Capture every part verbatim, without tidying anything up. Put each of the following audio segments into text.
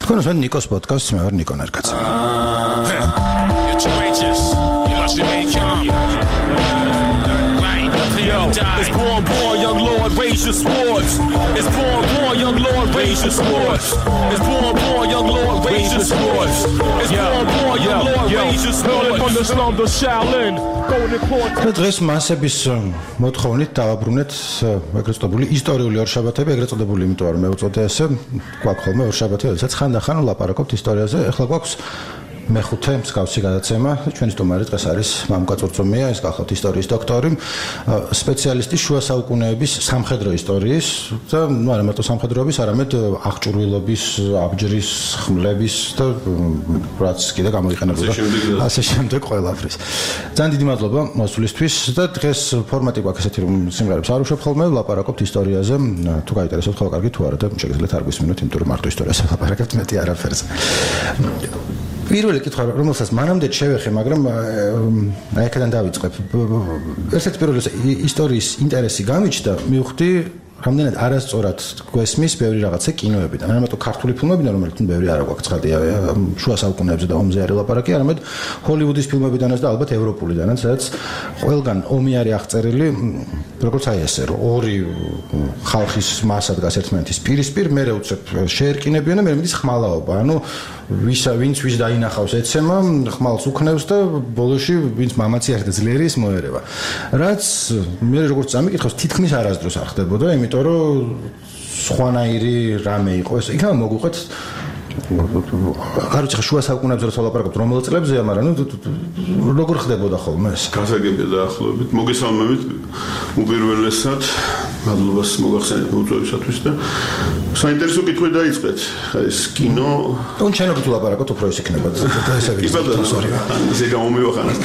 თქვენს მე ნიკოს პოდკასტს მე ვარ ნიკო ნერკაცი. It's born born young lord raise your swords. It's born born young lord raise your swords. It's born born young lord raise your swords. It's born born young lord raise your swords. From the slum to Shaolin, golden court. დღეს მასების მოთხოვნით დავაბრუნეთ ეგრეთ წოდებული ისტორიული ორშაბათები, ეგრეთ წოდებული, იმიტომ რომ მე ვწოდე ესე, გვაქვს ხოლმე ორშაბათი, როდესაც ხანდახან ვლაპარაკობთ ისტორიაზე. ეხლა გვაქვს მეხუთე მსგავსი გადაცემა. ჩვენი სტუმარი დღეს არის მამუკა წურწუმია, ის გახლავთ ისტორიის დოქტორი, სპეციალისტი შუა საუკუნეების სამხედრო ისტორიის და ნუ არა მარტო სამხედროების, არამედ აღჭურვილობის, აბჯრის, ხმლების და რაც კიდე გამოიყენებოდა. ასე შემდეგ ყველაფრის. ძალიან დიდი მადლობა მოსვლისთვის და დღეს ფორმატი გვაქვს ესეთი, რომ სიმღერებს არ უშვებ ხოლმე, ვლაპარაკობთ ისტორიაზე. თუ გაინტერესებთ, ხოლმე კარგი, თუ არა და შეგიძლიათ არ გვისმინოთ, იმიტომ რომ მარტო ისტორიაზე ვლაპარაკებთ, მეტი არაფერზე. პირველი კითხვა, რომელსაც მანამდე შევეხე, მაგრამ აი აქედან დავიწყებ. ერთ-ერთი პირველი ისტორიის ინტერესი გამიჩნდა, მივხვდი რამდენად არასწორად გვესმის ბევრი რაღაცა კინოებიდან. არა მარტო ქართული ფილმებიდან, რომელთაც ბევრი არა გვაქვს ცხადია, შუა საუკუნეებზე და ომზე არის ლაპარაკი, არამედ ჰოლივუდის ფილმებიდანაც და ალბათ ევროპულიდანაც, სადაც ყველგან ომი არის აღწერილი, როგორც აი ესე, რომ ორი ხალხის მასა დგას ერთმანეთის პირისპირ, მერე უცებ შეერკინებიან და მერე მიდის ხმალაობა. ანუ ვის ვინც ვის დაინახავს ეცემა, ხმალს უქნევს და ბოლოში ვინც მამაცი არის და ძლიერი ის მოერევა. რაც მე როგორც წამიკითხავს, თითქმის არასდროს არ ხდებოდა, იმიტომ რომ სხვანაირი რამე იყო ეს. იქნება მოგვიყვეთ არ ვიცი ხა შუა საუკუნეებზე როცა ვლაპარაკობთ რომელ წლებზეა, მაგრამ ნუ როგორ ხდებოდა ხოლმე ეს? გასაგებია დაახლოებით. მოგესალმებით უპირველესად, მადლობას მოგახსენეთ მოწვევისათვის და საინტერესო კითხვი დაიწყეთ. ეს კინო თუნ შენობით ვლაპარაკობთ, უფრო ის იქნება და ესე ვიცი. ისე გამომივახანოთ.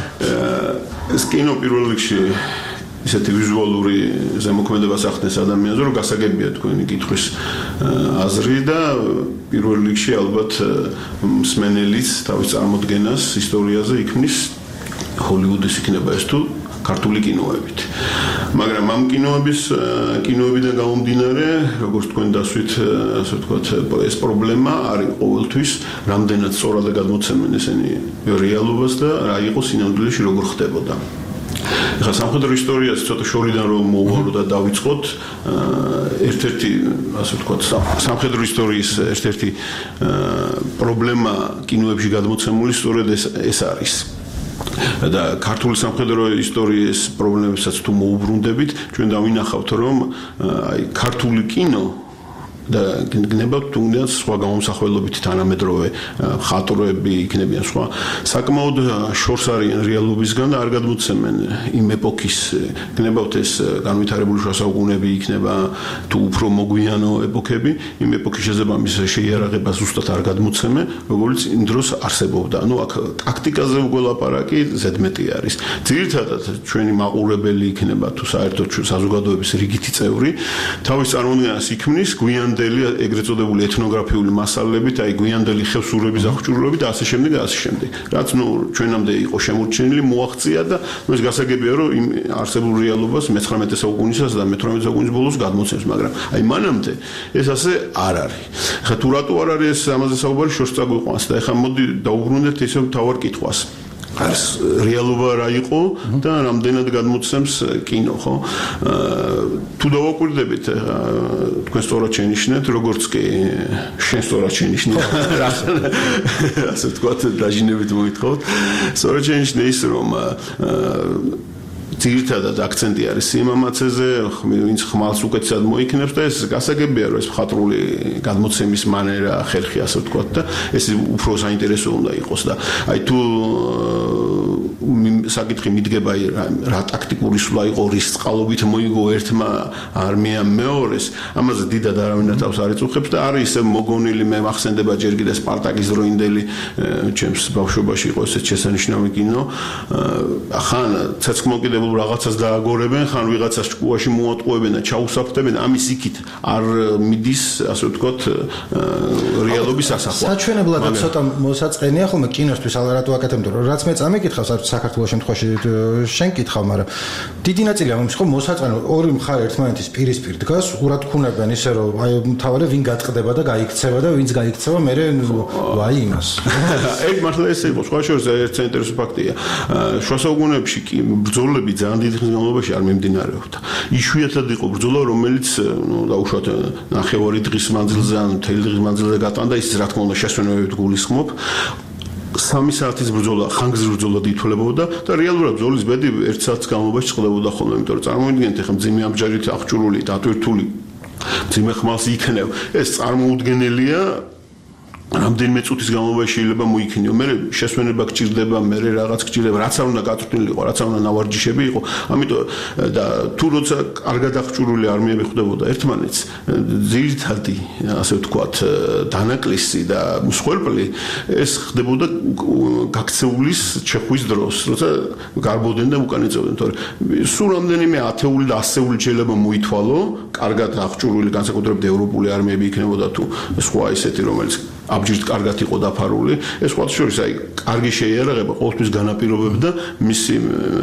ეს კინო პირველ რიგში ისეთი ვიზუალური ზემოქმედებას ახდენს ადამიანს, რომ გასაგებია თქვენი კითხვის აზრი და პირველ რიგში ალბათ მსმენელის თავის წარმოდგენას ისტორიაზე იქმნის ჰოლივუდის იქნება ეს თუ ქართული კინოებით. მაგრამ ამ კინოების კინოებიდან გამომდინარე, როგორც თქვენ დასვით, ასე ვთქვათ, ეს პრობლემა არის ყოველთვის რამდენად სწორად გადმოცემენ ესენი რეალობას და რა იყო სინამდვილეში როგორ ხდებოდა. ეხლა სამხედრო ისტორიას ცოტა შორიდან რომ მოვუარო და დავიწყოთ, ერთ-ერთი, ასე ვთქვათ, სამხედრო ისტორიის ერთ-ერთი პრობლემა კინოებში გადმოცემული სწორედ ეს ეს არის. და ქართული სამხედრო ისტორიის პრობლემებსაც თუ მოუბრუნდებით, ჩვენ დავინახავთ, რომ აი ქართული კინო და გნებავთ თუნდაც სხვა გამომსახველობით თანამედროვე მხატვრები იქნებიან სხვა საკმაოდ შორს არიან რეალობისგან და არ გადმოცემენ იმ ეპოქის გნებავთ ეს განვითარებული შუა საუკუნეები იქნება თუ უფრო მოგვიანო ეპოქები იმ ეპოქის შესაბამის შეიარაღებას ზუსტად არ გადმოცემენ როგორც იმ დროს არსებობდა. ანუ აქ ტაქტიკაზე უგველაპარაკი ზედმეტი არის. ძირითადად ჩვენი მაყურებელი იქნება თუ საერთოდ საზოგადოების რიგითი წევრი თავის წარმოდგენას იქმნის გვიან ეგრეთ წოდებული ეთნოგრაფიული მასალებით, აი გვიანდელი ხევსურების აღჭურვილობით და ასე შემდეგ და ასე შემდეგ. რაც ნუ ჩვენამდე იყო შემორჩენილი, მოაღწია და ნუ ეს გასაგებია, რომ იმ არსებულ რეალობას მეცხრამეტე საუკუნისას და მეთვრამეტე საუკუნის ბოლოს გადმოცემს, მაგრამ აი მანამდე ეს ასე არ არის. ხა თუ რატო არ არის ეს ამაზე საუბარი შორს წაგვიყვანს და ეხლა მოდი დავუბრუნდეთ ისე მთავარ კითხვას. არის რეალობა რა იყო და რამდენად გადმოცემს კინო, ხო? თუ დავაკვირდებით, თქვენ სწორად შენიშნეთ, როგორც კი შენ სწორად შენიშნე. ასე ვთქვათ, დაჟინებით მოითხოვთ. სწორად შენიშნე ის, რომ ძირითადად აქცენტი არის სიმამაცეზე, ვინც ხმალს უკეთესად მოიქნებს და ეს გასაგებია, რომ ეს მხატვრული გადმოცემის მანერა, ხერხი, ასე ვთქვათ და ეს უფრო საინტერესო უნდა იყოს და აი თუ საკითხი მიდგება რა ტაქტიკური სულა იყო, რის წყალობით მოიგო ერთმა არმიამ მეორეს, ამაზე დიდად არავინ თავს არ იწუხებს და არის ისე მოგონილი, მე მახსენდება ჯერ კიდე სპარტაკის დროინდელი ჩემს ბავშვობაში იყო ესეც შესანიშნავი კინო, ხან ცეცხლმოკიდებულ რაღაცას დააგორებენ, ხან ვიღაცას ჭკუაში მოატყუებენ და ჩაუსაფრთხებენ, ამის იქით არ მიდის, ასე ვთქვათ, რეალობა მკვლელობის სასახვა. საჩვენებლად ცოტა მოსაწყენია ხოლმე კინოსთვის ალარატო აკეთებ, რომ რაც მე წამიკითხავს საქართველოს შემთხვევაში შენ კითხავ, მაგრამ დიდი ნაწილი ამის ხო მოსაწყენო ორი მხარე ერთმანეთის პირისპირ დგას, ურათქუნებენ ისე რომ აი თავარი ვინ გაწყდება და გაიქცევა და ვინც გაიქცევა მე ვაი იმას. ეგ მართლა ესე იყო, სხვა შორის ერთ საინტერესო ფაქტია. შუა საუკუნეებში კი ბრძოლები ძალიან დიდი ხნის განმავლობაში არ მიმდინარეობდა. იშვიათად იყო ბრძოლა, რომელიც ნუ დაუშვათ ნახევარი დღის მანძილზე ან მთელი დღის მანძილზე გატანდა, ის რა თქმა უნდა შესვენებებით გულისხმობ. სამი საათის ბრძოლა ხანგრძლივი ბრძოლად ითვლებოდა და რეალურად ბრძოლის ბედი ერთ საათის განმავლობაში წყდებოდა ხოლმე, იმიტომ რომ წარმოიდგინეთ ახლა მძიმე ამჯერით აღჭურვილი, დატვირთული მძიმე ხმალს იქნევ. ეს წარმოუდგენელია. რამდენიმე წუთის განმავლობაში შეიძლება მოიქნიო. მე შესვენება გჭირდება, მე რაღაც გჭირდება, რაც არ უნდა გაწვრთნილი იყო, რაც არ უნდა ნავარჯიშები იყო. ამიტომ და თუ როცა კარგად აღჭურვილი არმიები ხვდებოდა ერთმანეთს, ძირითადი, ასე ვთქვათ, დანაკლისი და მსხვერპლი ეს ხდებოდა გაქცეულის ჩეხვის დროს, როცა გარბოდნენ და უკან იწევდნენ, თორე სულ რამდენიმე ათეული და ასეული შეიძლება მოითვალო, კარგად აღჭურვილი, განსაკუთრებით ევროპული არმიები იქნებოდა თუ სხვა ისეთი, რომელიც აბჯრით კარგად იყო დაფარული, ეს ყოველთვის შორის აი კარგი შეიარაღება ყოველთვის განაპირობებდა მისი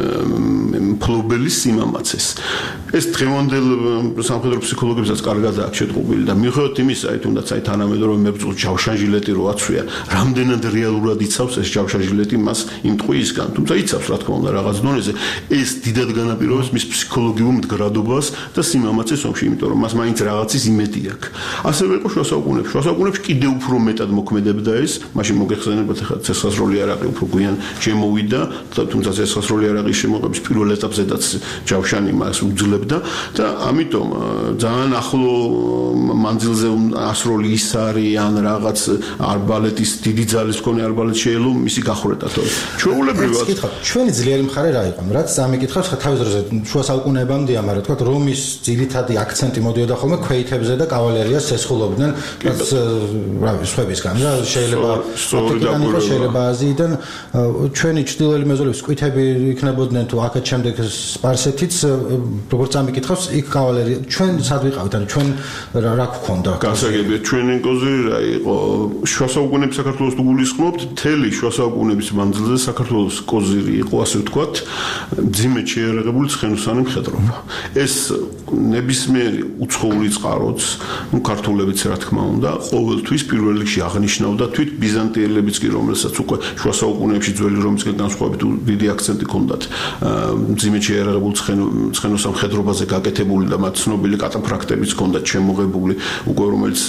მფლობელის სიმამაცეს. ეს დღევანდელ სამხედრო ფსიქოლოგებსაც კარგად აქვს შეტყობილი და მიუხედავად იმისა, აი თუნდაც აი თანამედროვე მებრძოლ ჯავშანჟილეტი რო აცვია, რამდენად რეალურად იცავს ეს ჯავშანჟილეტი მას იმ ტყვიისგან, თუმცა იცავს რა თქმა უნდა რაღაც დონეზე, ეს დიდად განაპირობებს მის ფსიქოლოგიურ მდგრადობას და სიმამაცეს ომში, იმიტომ რომ მას მაინც რაღაცის იმედი აქვს. ასევე იყო შუა საუკუნეებში, შუა საუკუნეებში კიდევ უფრო მეტად მოქმედებდა ეს, მაშინ მოგეხსენებათ ახლა ცეცხლსროლი იარაღი უფრო გვიან შემოვიდა, თუმცა ცეცხლსროლი იარაღის შემოღების პირველ ეტაპზედაც ჯავშანი მას უძლებდა და ამიტომ ძალიან ახლო მანძილზე ასროლი ისარი ან რაღაც არბალეტის დიდი ძალის მქონე არბალეტი შეელო მისი გახვრეტა, თორე ჩვეულებრივად ჩვენი ძლიერი მხარე რა იყო? რაც ამიკითხავს, ხა თავის დროზე შუა საუკუნეებამდე ამარა, თქვა რომის ძირითადი აქცენტი მოდიოდა ხოლმე ქვეითებზე და კავალერიას ესხულობდნენ, რაც რა ვიცი, სხვებისგან რა შეიძლება აფრიკიდან იყო, შეიძლება აზიიდან, ჩვენი ჩრდილოელი მეზობლების ყვითები იქნებოდნენ თუ აქეთ შემდეგ სპარსეთიც, როგორც ამიკითხავს, იქ კავალერია ჩვენ სად ვიყავით, ანუ ჩვენ რა გქონდა? გასაგებია, ჩვენი კოზირი რა იყო? შუა საუკუნეების საქართველოს თუ გულისხმობთ, მთელი შუა საუკუნეების მანძილზე საქართველოს კოზირი იყო, ასე ვთქვათ, მძიმედ შეიარაღებული ცხენოსანი მხედრობა. ეს ნებისმიერი უცხოური წყაროც, ნუ ქართულებიც რა თქმა უნდა, ყოველთვის პირველ რიგში აღნიშნავდა თვით ბიზანტიელებიც კი, რომელსაც უკვე შუა საუკუნეებში ძველი რომისგან განსხვავებით დიდი აქცენტი ჰქონდათ მძიმედ შეიარაღებულ ცხენოსან მხედრობაზე გაკეთებული და მათ ცნობილი კატაფრაქტებიც ჰქონდათ შემოღებული, უკვე რომელიც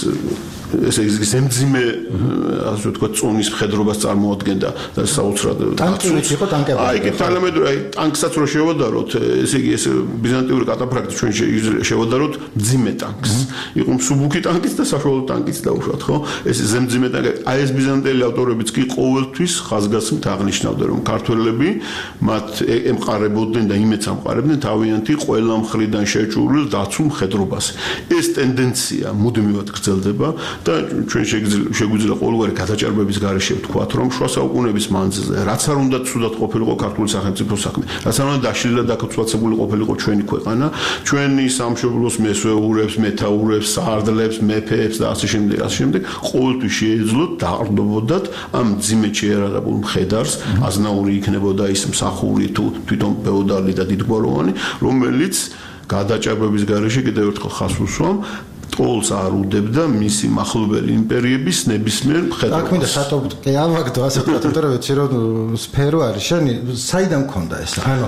ესე ის მძიმე ასე ვთქვათ წონის მხედრობას წარმოადგენდა და საოცრად ტანკებიც იყო, ტანკები. აი კი თანამედროვე აი ტანკსაც რო შევადაროთ, ესე იგი ეს ბიზანტიური კატაფრაქტი ჩვენ შევადაროთ მძიმე ტანკს. იყო მსუბუქი ტანკიც და საშუალო ტანკიც დაუშვათ, ხო? ეს ზემძიმე ტანკი. აი ეს ბიზანტიელი ავტორებიც კი ყოველთვის ხაზგასმით აღნიშნავდნენ, რომ ქართველები მათ ემყარებოდნენ და იმეც ამყარებდნენ თავიანთი ყველა მხრიდან შეჭურვილ დაცულ მხედრობაზე. ეს ტენდენცია მუდმივად გრძელდება და ჩვენ შეგვიძლია ყოველგვარი გადაჭარბების გარეშე ვთქვათ, რომ შუა საუკუნეების მანძილზე რაც არ უნდა ცუდად ყოფილიყო ქართული სახელმწიფო საქმე, რაც არ უნდა დაშლილი და დაქუცვაცებული ყოფილიყო ჩვენი ქვეყანა, ჩვენი სამშობლოს მესვეურებს, მეთაურებს, საარდლებს, მეფეებს და ასე შემდეგ, ასე შემდეგ, ყოველთვის შეეძლოთ დაყრდნობოდათ ამ მძიმედ შეიარაღებულ მხედარს, აზნაური იქნებოდა ის მსახური თუ თვითონ ფეოდალი და დიდგვაროვანი, რომელიც გადაჭარბების გარეშე კიდევ ერთხელ ხაზს უსვამ ტოლს არ უდებდა მისი მახლობელი იმპერიების ნებისმიერ მხედრობას. აქ მინდა სატოპ კი ამაგდო, ასე ვთქვათ, იმიტომ რომ ვიცი რომ სფერო არის, შენი საიდან მქონდა ეს? ანუ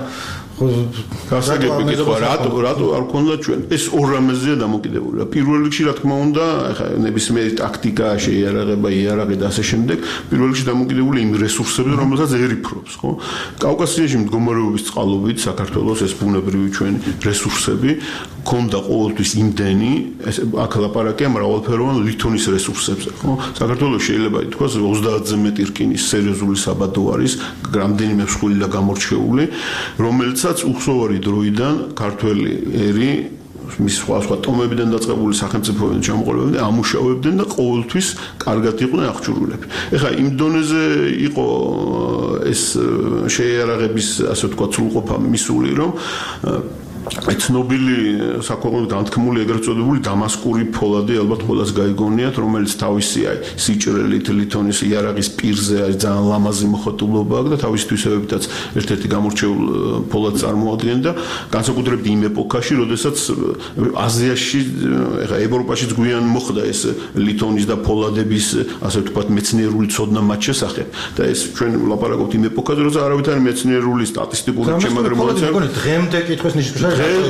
გასაგები კითხვა, რატო რატო არ ქონდა ჩვენ? ეს ორ რამეზეა დამოკიდებული. პირველ რიგში რა თქმა უნდა, ახლა ნებისმიერი ტაქტიკა, შეიარაღება, იარაღი და ასე შემდეგ, პირველ რიგში დამოკიდებული იმ რესურსებზე, რომელსაც ერიფრობს, ხო? კავკასიაში მდგომარეობის წყალობით საქართველოს ეს ბუნებრივი ჩვენი რესურსები ქონდა ყოველთვის იმდენი, ეს აქ ლაპარაკია მრავალფეროვან ლითონის რესურსებზე, ხო? საქართველოს შეიძლება ითქვას ოცდაათზე მეტი რკინის სერიოზული საბადო არის, რამდენიმე მსხვილი და გამორჩეული, რომელსაც უხსოვარი დროიდან ქართველი ერი მის სხვა სხვა ტომებიდან დაწყებული სახელმწიფოებიდან ჩამოყალიბებდნენ, ამუშავებდნენ და ყოველთვის კარგად იყვნენ აღჭურვილები. ეხლა იმ დონეზე იყო ეს შეიარაღების, ასე ვთქვათ, სრულყოფა მისული, რომ აი ცნობილი საქვეყნოდ განთქმული ეგრეთ წოდებული დამასკური ფოლადი ალბათ ყველას გაიგონიათ, რომელიც თავისი აი სიჭრელით ლითონის იარაღის პირზე აი ძალიან ლამაზი მოხატულობა აქვს და თავისი თვისებებითაც ერთ-ერთი გამორჩეულ ფოლადს წარმოადგენდა, განსაკუთრებით იმ ეპოქაში, როდესაც აზიაში, ეხა ევროპაშიც გვიან მოხდა ეს ლითონის და ფოლადების, ასე ვთქვათ, მეცნიერული ცოდნა მათ შესახებ და ეს ჩვენ ვლაპარაკობთ იმ ეპოქაზე, როცა არავითარი მეცნიერული სტატისტიკური შემაგრებულება დღემდე კითხვის ნიშნავს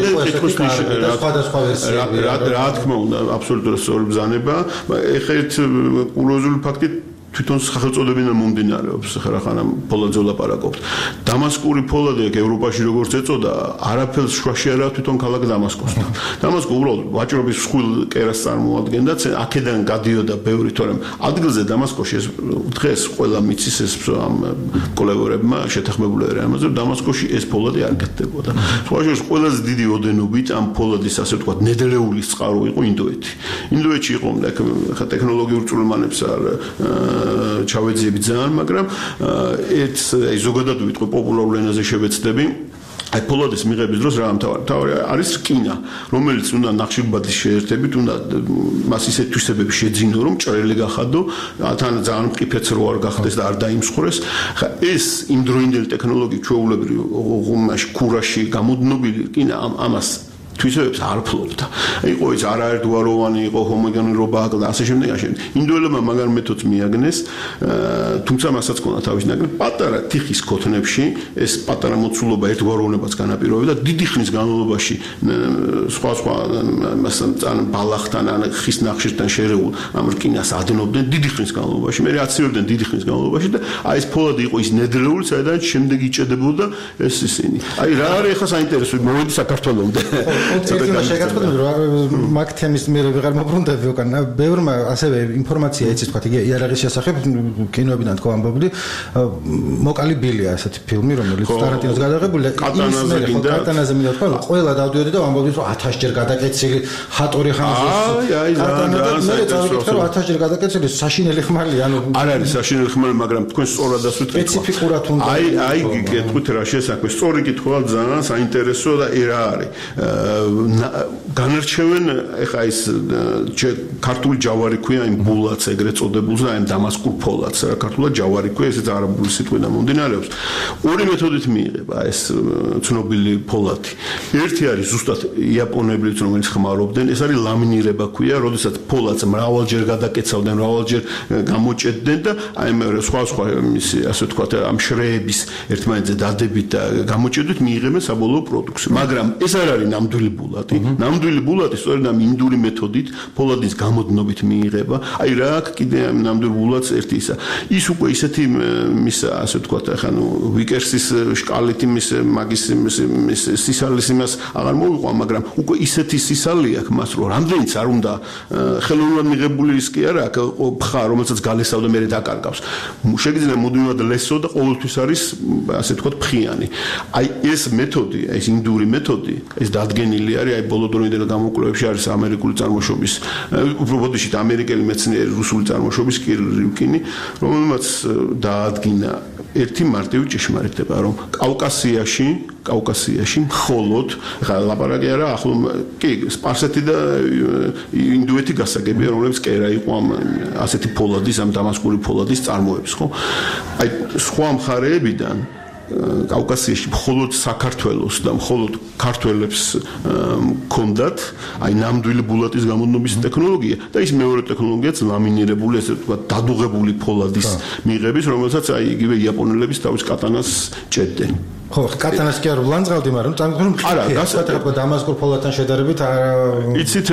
რა თქმა უნდა, აბსოლუტურად სწორი ბრძანება. ეხლა ერთ კურიოზული ფაქტი თვითონ სახელწოდებიდან მომდინარეობს, ხა ხანამ ფოლადზე ვლაპარაკობთ. დამასკური ფოლადი აქ ევროპაში როგორც ეწოდა, არაფერს შუაში არა თვითონ ქალაქ დამასკოსთან. დამასკო უბრალოდ ვაჭრობის მსხვილ კერას წარმოადგენდა, აქედან გადიოდა ბევრი, თორემ ადგილზე დამასკოში ეს დღეს ყველა მიცის ეს ამ კოლეგორებმა შეთანხმებულები ამაზე, რომ დამასკოში ეს ფოლადი არ გეთდებოდა. სხვაშორის ყველაზე დიდი ოდენობით ამ ფოლადის ასე ვთქვათ, ნედლეულის წყარო იყო ინდოეთი. ინდოეთში იყო ხა ტექნოლოგიურ წვრილმანებს არ ჩავეძიები ძალიან, მაგრამ ერთ აი ზოგადად ვიტყვი პოპულარულ ენაზე შევეცდები აი ფოლადის მიღების დროს რა ამთავარი არის რკინა, რომელიც უნდა ნახშირბადის შეერთებით, უნდა მას ისეთ თვისებები შეძინო, რომ ჭრელი გახადო, თან ძალიან მყიფეც რო არ გახდეს და არ დაიმსხვრეს. ხა ეს იმდროინდელი ტექნოლოგია ჩვეულებრივ ღუმაში, ქურაში გამოდნობილი რკინა ამას თვისებებს არ ფლობდა. იყო ის არაერთგვაროვანი, იყო ჰომოგენურობა და ასე შემდეგ, ასე. ინდოელებმა მაგარ მეთოდს მიაგნეს, თუმცა მასაც ქონდა თავის ნაკრები პატარა თიხის ქოთნებში, ეს პატარა მოცულობა ერთგვაროვნებას განაპირობებდა და დიდი ხნის განმავლობაში სხვა სხვა მასთან ბალახთან ან ხის ნახშირთან შერეულ ამ რკინას ადნობდნენ დიდი ხნის განმავლობაში, მე აცივებდნენ დიდი ხნის განმავლობაში და აი ეს ფოლადი იყო ის ნედლეული, საიდან შემდეგ იჭედებოდა ეს ისინი. აი რა არის ახლა საინტერესო, მოვედი საქართველოსამდე. ცოტა შეგაწყობთ რომ მაგ თემის მე ვეღარ მოbrunდები უკან ბევრმა ასევე ინფორმაცია იცის თქვა იარაღის შესახებ კინოებიდან თქო ამბობდი მოკალი ბილია ასეთი ფილმი რომელიც ტარანტინოს გადაღებულია კატანაზე გინდა კატანაზე მინდა თქვა ყველა დავდიოდი და ამბობდი რომ ათას ჯერ გადაკეცილი ჰატორი ხანზე აი აი მე წავიკითხე რომ ათას ჯერ გადაკეცილი საშინელი ხმალი ანუ არ არის საშინელი ხმალი მაგრამ თქვენ სწორადაც ვიტყვით სპეციფიკურად უნდა აი აი გეტყვით რა შესაძლოა სწორი კითხვა ძალიან საინტერესო და რა არის განარჩევენ ეხა ის ქართული ჯავარი ქვია იმ ბულაც ეგრეთ წოდებულს და იმ დამასკურ ფოლადს რა ქართულად ჯავარი ქვია ესეც არაბული სიტყვიდან მომდინარეობს ორი მეთოდით მიიღება ეს ცნობილი ფოლადი ერთი არის ზუსტად იაპონელებიც რომელიც ხმარობდნენ ეს არის ლამინირება ქვია როდესაც ფოლადს მრავალჯერ გადაკეცავდნენ მრავალჯერ გამოჭედდნენ და აი მეორე სხვა სხვა მისი ასე ვთქვათ ამ შრეების ერთმანეთზე დადებით და გამოჭედვით მიიღებენ საბოლოო პროდუქტს მაგრამ ეს არ არის ნამდვილი ბულატი. ნამდვილი ბულატი სწორედ ამ ინდური მეთოდით ფოლადის გამოდნობით მიიღება. აი რა აქ კიდე ამ ნამდვილ ბულატს ერთი ისა. ის უკვე ისეთი მის ასე ვთქვათ, ახლა ნუ ვიკერსის შკალით იმის მაგის იმის სისალის იმას აღარ მოვიყვა, მაგრამ უკვე ისეთი სისალი აქვს მას რომ რამდენიც არ უნდა ხელოვნურად მიღებული ის კი არა, აქ ფხა რომელსაც გალესავ და მერე დაკარგავს. შეგიძლია მუდმივად ლესო და ყოველთვის არის ასე ვთქვათ ფხიანი. აი ეს მეთოდი, ეს ინდური მეთოდი, ეს დადგენილი არის აი ბოლო დროინდელ გამოკვლევებში არის ამერიკული წარმოშობის უფრო ბოდიშით ამერიკელი მეცნიერი რუსული წარმოშობის კირილ რივკინი რომელმაც დაადგინა ერთი მარტივი ჭეშმარიტება რომ კავკასიაში კავკასიაში მხოლოდ ხა ლაპარაკი არა ახლა კი სპარსეთი და ინდოეთი გასაგებია რომლებიც კერა იყო ამ ასეთი ფოლადის ამ დამასკური ფოლადის წარმოების ხო აი სხვა მხარეებიდან კავკასიაში მხოლოდ საქართველოს და მხოლოდ ქართველებს მქონდათ აი ნამდვილი ბულატის გამოდნობის ტექნოლოგია და ის მეორე ტექნოლოგიაც ლამინირებული ესე ვთქვათ დადუღებული ფოლადის მიღების რომელსაც აი იგივე იაპონელების თავის კატანას ჭედდნენ ხო კატანას კი არ ვლანძღავდი მაგრამ წამყვან არა გასაკეთებ დამასკურ ფოლადთან შედარებით იცით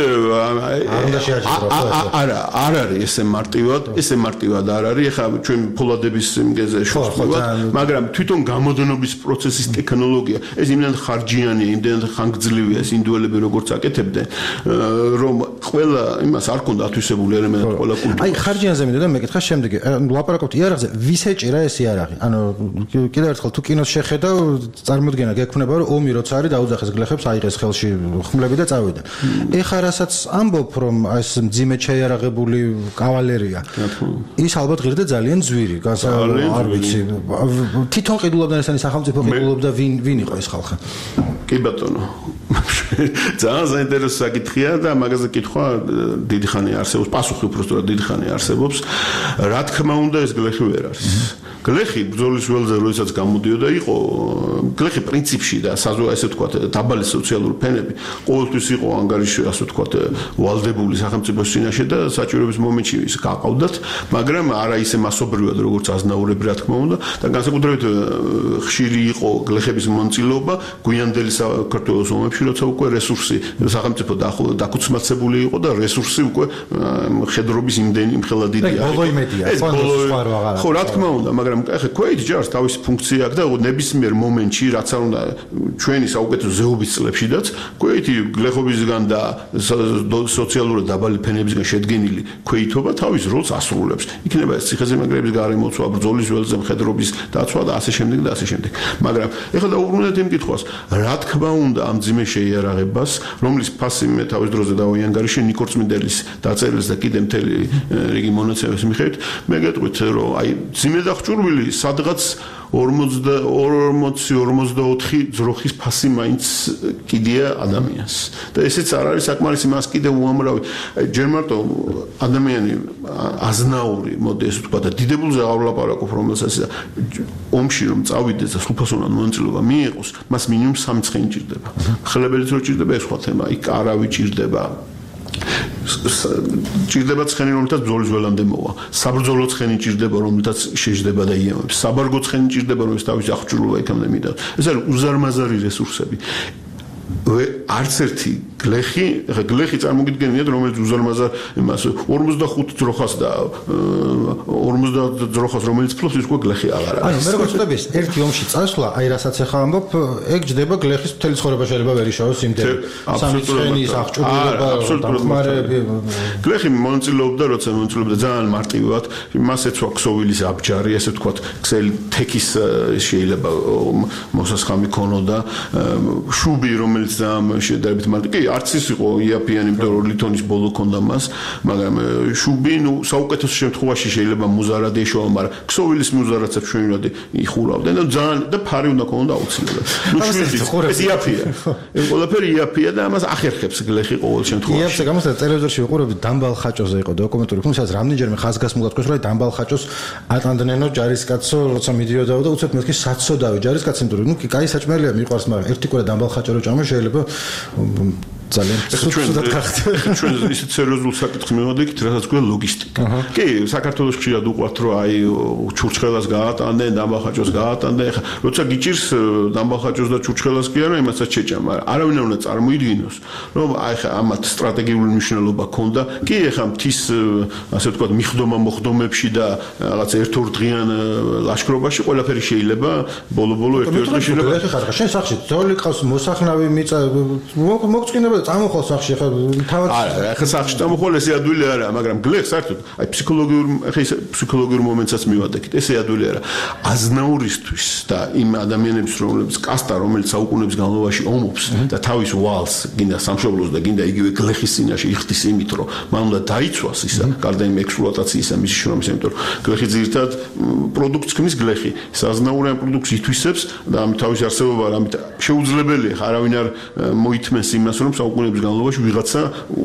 არა არ არის ესე მარტივად ესე მარტივად არ არის ეხლა ჩვენ ფოლადების იმგეზე შევხვდით მაგრამ თვითონ გამოდნობის პროცესის ტექნოლოგია ეს იმდენ ხარჯიანია იმდენ ხანგრძლივია ეს ინდუელები როგორც აკეთებდნენ რომ ყველა იმას არ ქონდა ათვისებული ელემენტი ყველა კულტურა აი ხარჯიანზე მინდოდა მეკითხა შემდეგი ლაპარაკობთ იარაღზე ვის ეჭირა ეს იარაღი ანუ კიდევ ერთხელ თუ კინოს შეხედავ წარმოდგენა გექნება რომ ომი როცა არის დაუძახეს გლეხებს აიღეს ხელში ხმლები და წავიდა. ეხლა რასაც ამბობ რომ ეს მძიმე შეიარაღებული კავალერია ის ალბათ ღირდა ძალიან ძვირი არ ვიცი თვითონ ყიდულობდნენ ესენი სახელმწიფო ყიდულობდა ვინ ვინ იყო ეს ხალხი კი ბატონო. ძალიან საინტერესო საკითხია და მაგაზე კითხვა დიდი ხანი არსებობს, პასუხი უბრალოდ დიდი ხანი არსებობს. Რა თქმა უნდა ეს გლეხი ვერ არის. გლეხი ბრძოლის ველზე როდესაც გამოდიოდა იყო გლეხი პრინციპში და ასე ვთქვათ დაბალი სოციალური ფენები ყოველთვის იყო ანგარიში ასე ვთქვათ ვალდებული სახელმწიფოს წინაშე და საჭიროების მომენტში ის გაყავდათ მაგრამ არა ისე მასობრივად როგორც აზნაურები რა თქმა უნდა და განსაკუთრებით ხშირი იყო გლეხების მონაწილეობა გვიანდელი საქართველოს ომებში როცა უკვე რესურსი სახელმწიფო დაქუცმაცებული იყო და რესურსი უკვე მხედრობის იმდენი მხოლოდ დიდია ბოლო იმედია ხო რა თქმა უნდა მაგრამ ახლა ქვეით ჯარს თავისი ფუნქცია აქვს და ნებისმიერ მომენტში რაც არ უნდა ჩვენი საუკეთესო ზეობის წლებშიდაც ქვეითი გლეხობისგან და სოციალურად დაბალი ფენებისგან შედგენილი ქვეითობა თავის როლს ასრულებს იქნება ეს ციხესიმაგრეების გარემოცვა ბრძოლის ველზე მხედრობის დაცვა და ასე შემდეგ და ასე შემდეგ მაგრამ ეხლა დაუბრუნდეთ იმ კითხვას რა თქმა უნდა ამ ძიმე შეიარაღებას რომლის ფასი მე თავის დროზე დავიანგარიშე ნიკორწმინდელის დაწერილს და კიდე მთელი რიგი მონაცემების მიხედვით მე გეტყვით რომ აი ძიმე და ხჭურვილი სადღაც ორმოცი ორმოცდაოთხი ძროხის ფასი მაინც კიდია ადამიანს და ესეც არ არის საკმარისი მას კიდე უამრავი ჯერ მარტო ადამიანი აზნაური მოდი ესე ვთქვა და დიდებულზე აღარ ვლაპარაკობ რომელსაც ომში რომ წავიდეს და სრულფასოვნად მონაწილეობა მიიღოს მას მინიმუმ სამი ცხენი ჭირდება ხლებელიც რო ჭირდება ეს სხვა თემა იქ არავი ჭირდება ჭირდება ცხენი რომელთაც ბრძოლის ველამდე მოვა საბრძოლო ცხენი ჭირდება რომელთაც შეждდება და იამებს საბარგო ცხენი ჭირდება რომელიც თავის აღჭურვილობა იქამდე მიდავს ეს არის უზარმაზარი რესურსები არც ერთი გლეხი ხა გლეხი წარმოგიდგენიათ რომელიც უზარმაზარ იმას ორმოცდახუთ ძროხას და ორმოცდაათ ძროხას რომელიც ფლობს ის უკვე გლეხი აღარ არის ანუ მე როგორც ვთქვი ერთი ომში წასვლა აი რასაც ახლა ამბობ ეგ ჯდება გლეხის მთელი ცხოვრება შეიძლება ვერ იშოვოს იმდენ სამი ცხენის აღჭურვილობა დამხმარეები გლეხი მონაწილეობდა როცა მონაწილეობდა ძალიან მარტივად მას ეცვა ქსოვილის აბჯარი ესე ვთქვათ ქსელი თექის შეიძლება მოსასხამი ქონოდა შუბი რომელიც ძალიან შედარებით მარტივი არც ის იყო იაფიანი იმიტომ რომ ლითონის ბოლო ქონდა მას მაგრამ შუბი ნუ საუკეთესო შემთხვევაში შეიძლება მუზარად ეშოვა მაგრამ ქსოვილის მუზარადსაც ჩვენივად იხურავდნენ და ძალიან და ფარი უნდა ქონოდა აუცილებლად ნუ შვიდი ეს იაფია ეს ყველაფერი იაფია და ამას ახერხებს გლეხი ყოველ შემთხვევაში იაფზე გამოსდა ტელევიზორში ვიყურებდი დამბალ ხაჭოზე იყო დოკუმენტური ფილმი სადაც რამდენჯერმე ხაზგასმულად თქვენ რომ დამბალ ხაჭოს ატანდნენო ჯარისკაცო როცა მიდიოდაო და უცებ მეთქი საცოდავი ჯარისკაცი იმიტომ რომ ნუ კაი საჭმელია მიყვარს მაგრამ ერთი კვირა დამბალ ხაჭო რო ჭამო შეიძლება ძალიან სუსტად გახდება. ჩვენ ისეთ სერიოზულ საკითხს მივადექით, რასაც ქვია ლოგისტიკა. კი, საქართველოს ხშირად უყვართ, რომ აი ჩურჩხელას გაატანდნენ, დამბალხაჭოს გაატანდნენ. ეხლა როცა გიჭირს დამბალხაჭოს და ჩურჩხელას კი არა, იმასაც შეჭამ. არავინ არ უნდა წარმოიდგინოს, რომ აი ხა ამათ სტრატეგიული მნიშვნელობა ქონდა. კი, ეხლა მთის ასე ვთქვათ, მიხდომა მოხდომებში და რაღაც ერთ-ორდღიან ლაშქრობაში ყველაფერი შეიძლება ბოლო-ბოლო ერთ-ორ დღეში შეიძლება. ეხლა შენ სახში ძოლი ყავს მოსახნავი მიწა მოგწკინება წამოხვალ სახში ხა თავად არა ხა სახში წამოხვალ ესე ადვილი არა მაგრამ გლეხ საერთოდ აი ფსიქოლოგიურ ხა ეს ფსიქოლოგიურ მომენტსაც მივადექით ესე ადვილი არა აზნაურისთვის და იმ ადამიანების რომლებიც კასტა რომელიც საუკუნეების განმავლობაში ომობს და თავის ვალს გინდა სამშობლოს და გინდა იგივე გლეხის წინაშე იხდის იმით რომ მან უნდა დაიცვას ისა გარდა იმ ექსპლუატაციისა მისი შრომის იმიტომ რომ გლეხი ძირითადად პროდუქტს ქმნის გლეხი ეს აზნაური ამ პროდუქტს ითვისებს და ამ თავის არსებობა ამით შეუძლებელია ხა არავინ არ მოითმენს იმას რომ საუკუნეების განმავლობაში ვიღაცა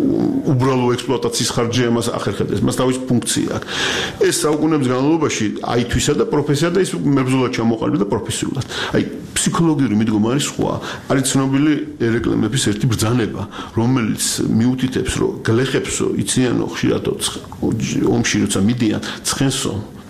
უბრალო ექსპლუატაციის ხარჯი ამას ახერხებს მას თავის ფუნქცია აქვს ეს საუკუნეების განმავლობაში აითვისა და პროფესია და ის მებრძოლად ჩამოყალიბდა და პროფესიულად აი ფსიქოლოგიური მიდგომა არის სხვა არის ცნობილი ერეკლემების ერთი ბრძანება რომელიც მიუთითებს რომ გლეხებსო იციანო ხშირად ომში როცა მიდიან ცხენსო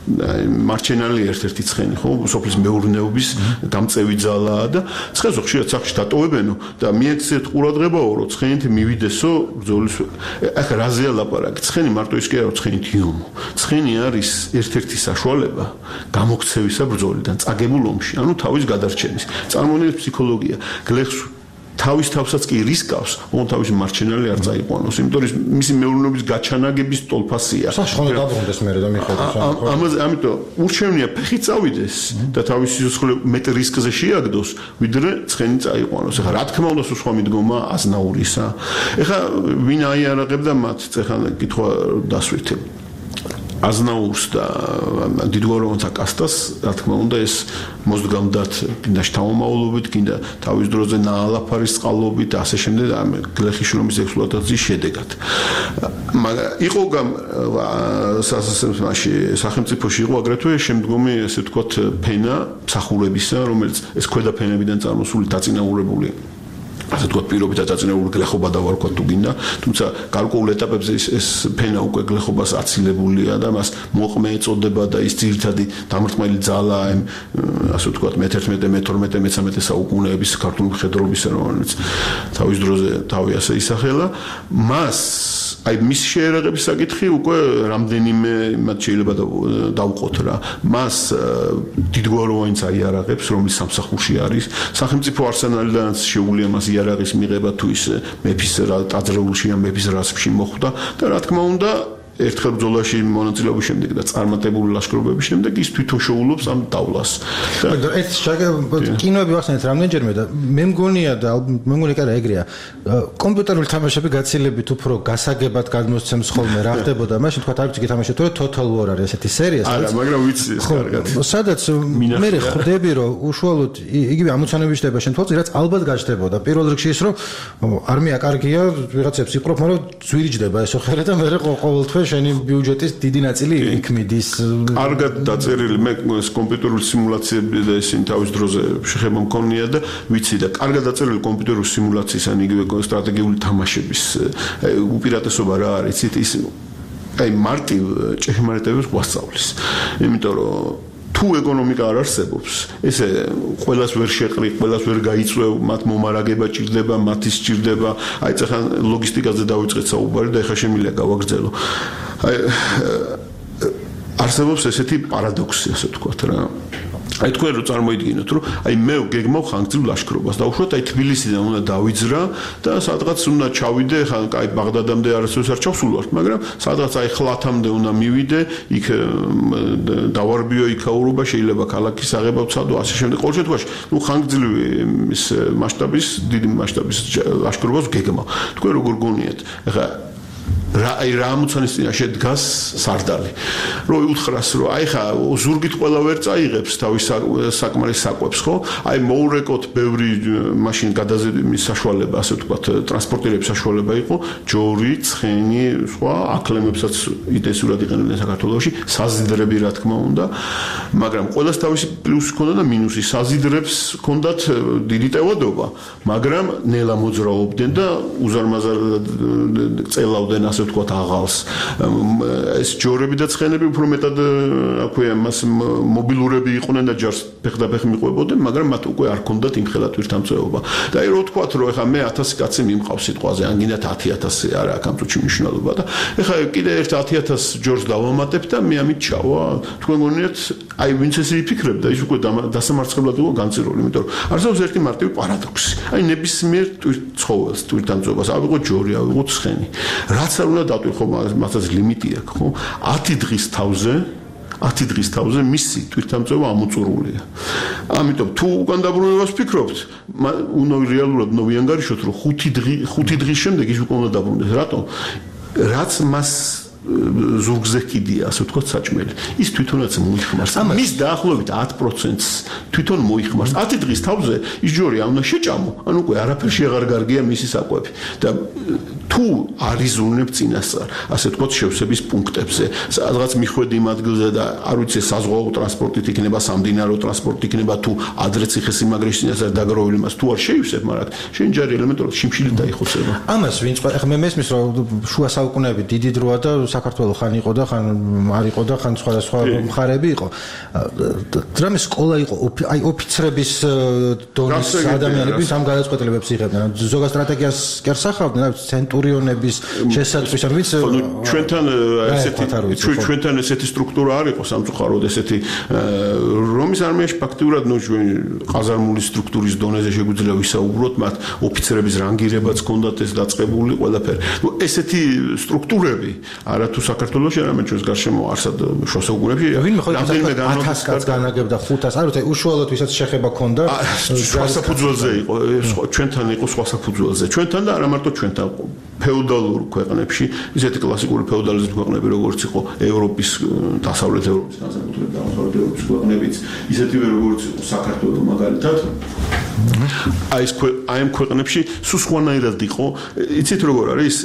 მარჩენალი ერთ-ერთი ცხენი ხო სოფლის მეურნეობის გამწევი ძალაა და ცხენსო ხშირად სახში დატოვებენო და მიეცეთ ყურადღებაო რომ ცხენით მივიდესო ბრძოლის ახლა რაზეა ლაპარაკი ცხენი მარტო ის კი არა ცხენით იომო ცხენი არის ერთ-ერთი საშუალება გამოქცევისა ბრძოლიდან წაგებულ ომში ანუ თავის გადარჩენის წარმონიეთ ფსიქოლოგია გლეხს თავის თავსაც კი რისკავს, რომ თავის მარჩენალი არ წაიყვანოს, იმიტომ რომ მისი მეურნეობის გაჩანაგების ტოლფასია. საშუალო დაბრუნდეს მე და მიხედავს. ამაზე, ამიტომ ურჩევნია ფეხი წავიდეს და თავის სიცოცხლე მეტ რისკზე შეაგდოს, ვიდრე ცხენი წაიყვანოს. ეხლა რა თქმა უნდა, სხვა მიდგომა აზნაურისა. ეხლა ვინ აიარაღებდა მათ, ეხლა კითხვა დასვით. აზნაურს და დიდგვაროვანთა კასტას, რა თქმა უნდა, ეს მოსდგამდათ კიდე შთამომავლობით, კიდე თავის დროზე ნაალაფარის წყალობით და ასე შემდეგ გლეხის შრომის ექსპლუატაციის შედეგად. მაგრამ იყო სახელმწიფოში იყო აგრეთვე შემდგომი, ესე ვთქვათ, ფენა მსახურებისა, რომელიც ეს ქვედა ფენებიდან წარმოსული დაწინაურებული ასე თქვა პირობით დაწინაურებული გლეხობა დავარქვა თუ გინდა, თუმცა გარკვეულ ეტაპებზე ეს ეს ფენა უკვე გლეხობას აცილებულია და მას მოყმე ეწოდება და ის ძირითადი დამრტყმელი ძალა ამ ასე ვთქვათ მეთერთმეტე, მეთორმეტე, მეთერთმეტე საუკუნეების ქართული მხედრობის რომელიც თავის დროზე თავი ასე ისახელა, მას აი მის შეერაღების საკითხი უკვე რამდენიმე მათ შეიძლება დავყოთ რა. მას დიდგვაროვანიც აიარაღებს, რომლის სამსახურში არის. სახელმწიფო არსენალიდანაც შეუძლია მას იარაღის მიღება თუ ის მეფის ტაძრეულში ან მეფის რასში მოხვდა და რა თქმა უნდა ერთხელ ბრძოლაში მონაწილეობის შემდეგ და წარმატებული ლაშქრობების შემდეგ ის თვითონ შეულობს ამ დავლას. მაგრამ ეს კინოები ვახსენეთ რამდენჯერმე და მე მგონია და მე მგონია კი არა ეგრეა. კომპიუტერული თამაშები გაცილებით უფრო გასაგებად გადმოსცემს ხოლმე რა ხდებოდა. მაშინ თქვა არ ვიცი გითამაშეთ თუ Total War არის ესეთი სერია, არა, მაგრამ ვიცი ეს კარგად. სადაც მე ხვდები რომ უშუალოდ იგივე ამოცანები შდება შენ თვალწინ რაც ალბათ გაჩნდებოდა. პირველ რიგში ის რომ არმია კარგია, ვიღაცებს იყრობ, მაგრამ ძვირიჯდება ეს ოხერე და მე ყოველთვის შენი ბიუჯეტის დიდი ნაწილი იქ მიდის. კარგად დაწერილი მე ეს კომპიუტერული სიმულაციები და ისინი თავის დროზე შეხება მქონია და ვიცი და კარგად დაწერილი კომპიუტერული სიმულაციის ან იგივე სტრატეგიული თამაშების უპირატესობა რა არის ის აი მარტივ ჭეშმარიტებებს გვასწავლის. იმიტომ რომ თუ ეკონომიკა არ არსებობს, ესე ყველას ვერ შეყრი, ყველას ვერ გაიწვევ, მათ მომარაგება ჭირდება, მათი სჭირდება. აი ეხლა ლოგისტიკაზე დავიწყეთ საუბარი და ეხლა შემიძლია გავაგრძელო. აი არსებობს ესეთი პარადოქსი, ასე ვთქვათ რა. აი თქვენ რო წარმოიდგინოთ, რომ აი მე გეგმავ ხანგრძლივ ლაშქრობას და უშუალოდ აი თბილისიდან უნდა დავიძრა და სადღაც უნდა ჩავიდე, ხა აი ბაღდადამდე არასდროს არ ჩავსულვართ, მაგრამ სადღაც აი ხლათამდე უნდა მივიდე, იქ დავარბიო იქაურობა, შეიძლება ქალაქის აღება ვცადო, ასე შემდეგ. ყოველ შემთხვევაში, ნუ ხანგრძლივი ის მასშტაბის, დიდი მასშტაბის ლაშქრობას გეგმავ. თქვენ როგორ გონიათ? ეხლა რა აი რა ამოცანის წინაშე დგას სარდალი. რო უთხრას რომ აი ხა ზურგით ყველა ვერ წაიღებს თავის საკმარის საკვებს, ხო? აი მოურეკოთ ბევრი მაშინ გადაზიდვის საშუალება, ასე ვთქვათ, ტრანსპორტირების საშუალება იყო, ჯორი, ცხენი, სხვა აკლემებსაც ინტენსიურად იყენებდნენ საქართველოში, საზიდრები რა თქმა უნდა, მაგრამ ყველას თავისი პლუსი ჰქონდა და მინუსი. საზიდრებს ჰქონდათ დიდი ტევადობა, მაგრამ ნელა მოძრაობდნენ და უზარმაზარად წელავდნენ ასე ვთქვათ აღალს. ეს ჯორები და ცხენები უფრო მეტად რა ქვია, მას მობილურები იყვნენ და ჯარს ფეხდაფეხ მიყვებოდნენ, მაგრამ მათ უკვე არ ჰქონდათ იმხელა თვითამწვეობა. და აი რო ვთქვათ, რომ ეხა მე ათასი კაცი მიმყავს სიტყვაზე, ან გინდათ ათი ათასი არა აქ ამ წუთში მნიშვნელობა და ეხა კიდე ერთ ათი ათასს ჯორს დავამატებ და მე ამით ჩავა. თქვენ გონიათ, აი ვინც ესე იფიქრებდა, ის უკვე დასამარცხებლად იყო განწირული, იმიტომ რომ არსებობს ერთი მარტივი პარადოქსი. აი ნებისმიერ ცხოველს თვითამწვევას ავიღოთ ჯორი, ავიღოთ ცხენი. რაც არ უნდა დატვირთო, მასაც ლიმიტი აქვს, ხო? ათი დღის თავზე ათი დღის თავზე მისი თვითამწვევა ამოწურულია. ამიტომ თუ უკან დაბრუნებას ვფიქრობთ, უნდა რეალურად ნოვიანგარიშოთ, რომ ხუთი დღი ხუთი დღის შემდეგ ის უკვე უნდა დაბრუნდეს. რატომ? რაც მას ზურგზე კიდია, ასე ვთქვათ, საჭმელი. ის თვითონაც მოიხმარს. მის დაახლოებით ათი პროცენტს თვითონ მოიხმარს. ათი დღის თავზე ის ჯორი არ უნდა შეჭამო, ანუ უკვე არაფერში აღარ გარგია მისი საკვები. და თუ არიზუნებ წინასწარ, ასე ვთქვათ, შევსების პუნქტებზე, სადღაც მიხვედი იმ ადგილზე და არ ვიცი საზღვაო ტრანსპორტით იქნება, სამდინარო ტრანსპორტით იქნება, თუ ადრე ციხესიმაგრის წინასწარ დაგროვილი მას თუ არ შეივსებ, მაგრამ შენ ჯარი ელემენტურად შიმშილით დაიხოცება. ამას ვინც ახლა მე მესმის რომ შუა საუკუნეები დიდი დროა და საქართველოს ხან იყო და ხან არ იყო და ხან სხვადასხვა მხარეები იყო. დრამის სკოლა იყო, აი ოფიცრების დონის ადამიანები ამ გადაწყვეტილებებს იღებდნენ. ზოგად სტრატეგიას კი არ სახავდნენ, აი ცენტურიონების შესაძლოა, ვინც ჩვენთან ესეთი ჩვენთან ესეთი სტრუქტურა არ იყო სამწუხაროდ ესეთი რომის არმიაში ფაქტიურად ნუ ყაზარმული სტრუქტურის დონეზე შეგვიძლია ვისაუბროთ, მათ ოფიცრების რანგირებაც ჰქონდათ ეს დაწყებული ყველაფერი. ნუ ესეთი სტრუქტურები არა თუ საქართველოში, არამედ ჩვენს გარშემო არსად შუა საუკუნეებში რამდენიმე ათას კაცს განაგებდა ხუთას, არ ვიცი, უშუალოდ ვისაც შეხება ჰქონდა სხვა საფუძველზე იყო, ჩვენთან იყო სხვა საფუძველზე. ჩვენთან და არა მარტო ჩვენთან ფეოდალურ ქვეყნებში, ისეთი კლასიკური ფეოდალიზმის ქვეყნები, როგორც იყო ევროპის, დასავლეთ ევროპის, განსაკუთრებით დასავლეთ ევროპის ქვეყნებიც, ისეთივე როგორც იყო საქართველო მაგალითად. აი ეს აი ამ ქვეყნებში სულ სხვანაირად იყო, იცით როგორ არის?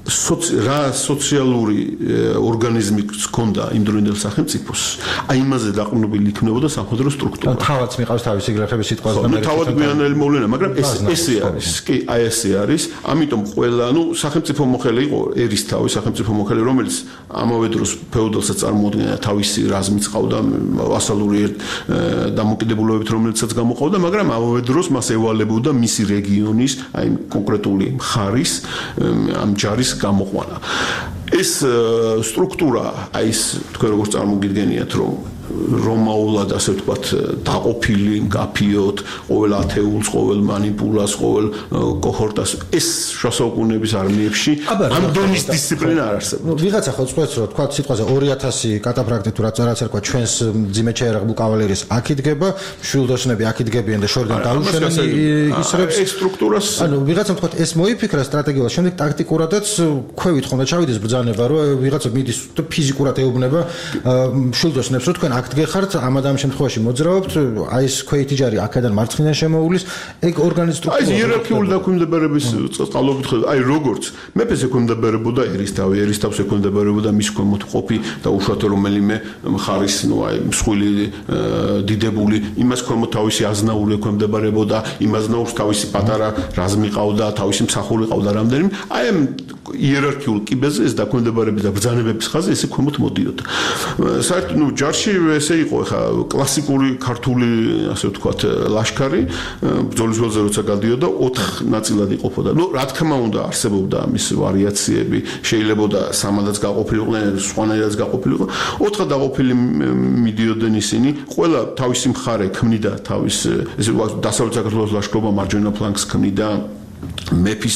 რა სოციალური ორგანიზმი ჰქონდა იმ დროინდელ სახელმწიფოს, აი იმაზე დაყრდნობილი იქნებოდა სამხედრო სტრუქტურა. თავადაც მიყავს თავისი გლეხების სიტყვას და მე თავად გვიანელი მოვლენა, მაგრამ ეს ესე არის, კი, აი ესე არის. ამიტომ ყველა, ну, სახელმწიფო მოხელე იყო ერისთავი, სახელმწიფო მოხელე, რომელიც ამავე დროს ფეოდალსაც წარმოადგენდა, თავისი რაზმიც ყავდა, ვასალური დამოკიდებულებებით, რომელიცაც გამოყავდა, მაგრამ ამავე დროს მას ევალებოდა მისი რეგიონის, აი კონკრეტული მხარის, ამ ჯარის გამოყვანა. ეს სტრუქტურა, აი ეს თქვენ როგორც წარმოგიდგენიათ, რომ რომაულად ასე ვთქვათ დაყოფილი, გაფიოთ, ყოველ ათეულს, ყოველ მანიპულას, ყოველ კოჰორტას, ეს შუა საუკუნეების არმიებში ამ დონის დისციპლინა არ არსებობდა. ვიღაცა ხო წყვეტს, რომ თქვა სიტყვაზე ორი ათასი კატაფრაქტი თუ რაც რაც ერქვა ჩვენს მძიმე ჩაერაღებულ კავალერიას აქ იდგება, შვილდოსნები აქ იდგებიან და შორიდან დაუშვენ ისრებს ეს სტრუქტურას. ანუ ვიღაცამ თქვა ეს მოიფიქრა სტრატეგიულად, შემდეგ ტაქტიკურადაც ქვევით ხონდა ჩავიდეს ბრძანება, რომ ვიღაცა მიდის და ფიზიკურად ეუბნება შვილდოსნებს, რომ თქვენ აქ დგეხართ, ამად ამ შემთხვევაში მოძრაობთ, აი ეს ქვეითი ჯარი აქედან მარცხნიდან შემოუვლის, ეგ ორგანიზ სტრუქტურა. აი იერარქიული დაქვემდებარების წყალობით ხედავთ, აი როგორც მეფეს ექვემდებარებოდა ერისთავი, ერისთავს ექვემდებარებოდა მის ქვემოთ ყოფი და უშუალოდ რომელიმე მხარის, ну აი მსხვილი დიდებული, იმას ქვემოთ თავისი აზნაური ექვემდებარებოდა, იმ აზნაურს თავისი პატარა რაზმი ყავდა, თავისი მსახური ყავდა რამდენიმე, აი ამ იერარქიულ კიბეზე ეს დაქვემდებარების და ბრძანებების ხაზი ესე ქვემოთ მოდიოდა. საერთოდ, ну ჯარში ესე იყო ხა კლასიკური ქართული ასე ვთქვათ ლაშქარი ბრძოლის ველზე როცა გადიოდა ოთხ ნაწილად იყოფოდა. ნუ რა თქმა უნდა არსებობდა ამის ვარიაციები, შეიძლებოდა სამადაც გაყოფილიყვნენ, სხვანაირად გაყოფილიყო. ოთხად დაყოფილი მიდიოდნენ ისინი, ყველა თავისი მხარე ქმნიდა თავის ესე ვთქვათ დასავლეთ საქართველოს ლაშქრობა მარჯვენა ფლანგს ქმნიდა მეფის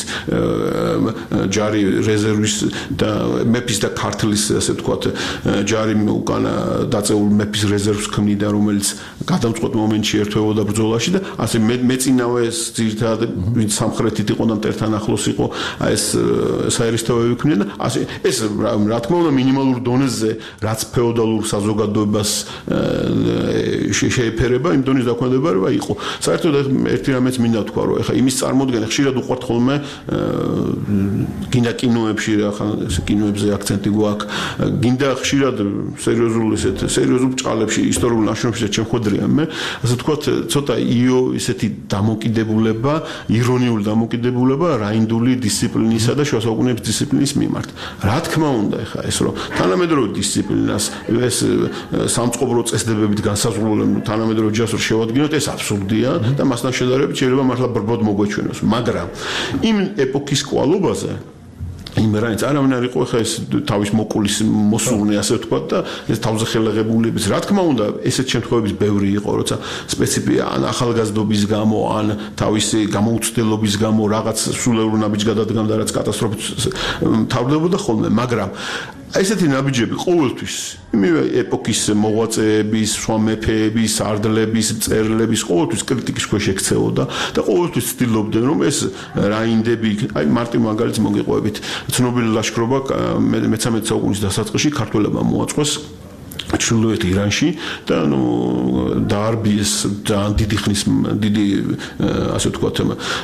ჯარი რეზერვის და მეფის და ქართლის ასე ვთქვათ ჯარი უკანა დაწეულ მეფის რეზერვს ქმნიდა, რომელიც გადამწყვეტ მომენტში ერთვებოდა ბრძოლაში და ასე მეწინავე ძირითადად ვინც სამხრეთით იყო და მტერთან ახლოს იყო, აი ეს საერისთავები ქმნიდა და ასე ეს რა თქმა უნდა მინიმალურ დონეზე რაც ფეოდალურ საზოგადოებას შეეფერება, იმ დონის დაქვემდებარება იყო. საერთოდ ერთი რამეც მინდა თქვა, რომ ეხა იმის წარმოდგენა ხშირად უყვართ ხოლმე გინდა კინოებში, ახლა კინოებზე აქცენტი გვაქვს, გინდა ხშირად სერიოზულ ისეთ სერიოზულ ბრჭყალებში, ისტორიულ ნაშრომებში შემოხვედრიან მე, ასე ვთქვათ, ცოტა იო ისეთი დამოკიდებულება, ირონიული დამოკიდებულება რაინდული დისციპლინისა და შუა საუკუნეების დისციპლინის მიმართ. რა თქმა უნდა, ეხა ეს რომ თანამედროვე დისციპლინას ეს სამწყობრო წესდებებით განსაზღვრულებული თანამედროვე ჯარს რომ შევადგინოთ, ეს აბსურდია და მასთან შედარებით შეიძლება მართლა ბრბოდ მოგვეჩვენოს, მაგრამ იმ ეპოქის კვალობაზე იმ რაინც არავინ არ იყო ხა ეს თავის მოკვლის მოსურნე ასე ვთქვათ და ეს თავზე ხელაღებულების რა თქმა უნდა ესეთ შემთხვევების ბევრი იყო, როცა სპეციფია ან ახალგაზრდობის გამო ან თავისი გამოუცდელობის გამო რაღაც სულეულ ნაბიჯს გადადგამდა, რაც კატასტროფით თავდებოდა ხოლმე, მაგრამ ესეთი ნაბიჯები ყოველთვის იმივე ეპოქის მოღვაწეების, სხვა მეფეების, სარდლების, მწერლების ყოველთვის კრიტიკის ქვეშ ექცეოდა და ყოველთვის ცდილობდნენ რომ ეს რაინდები, აი მარტივ მაგალითს მოგიყვებით, ცნობილი ლაშქრობა მეთერთმეტე საუკუნის დასაწყისში ქართველებმა მოაწყვეს ჩრდილოეთ ირანში და ნუ დაარბიეს ძალიან დიდი ხნის დიდი ასე ვთქვათ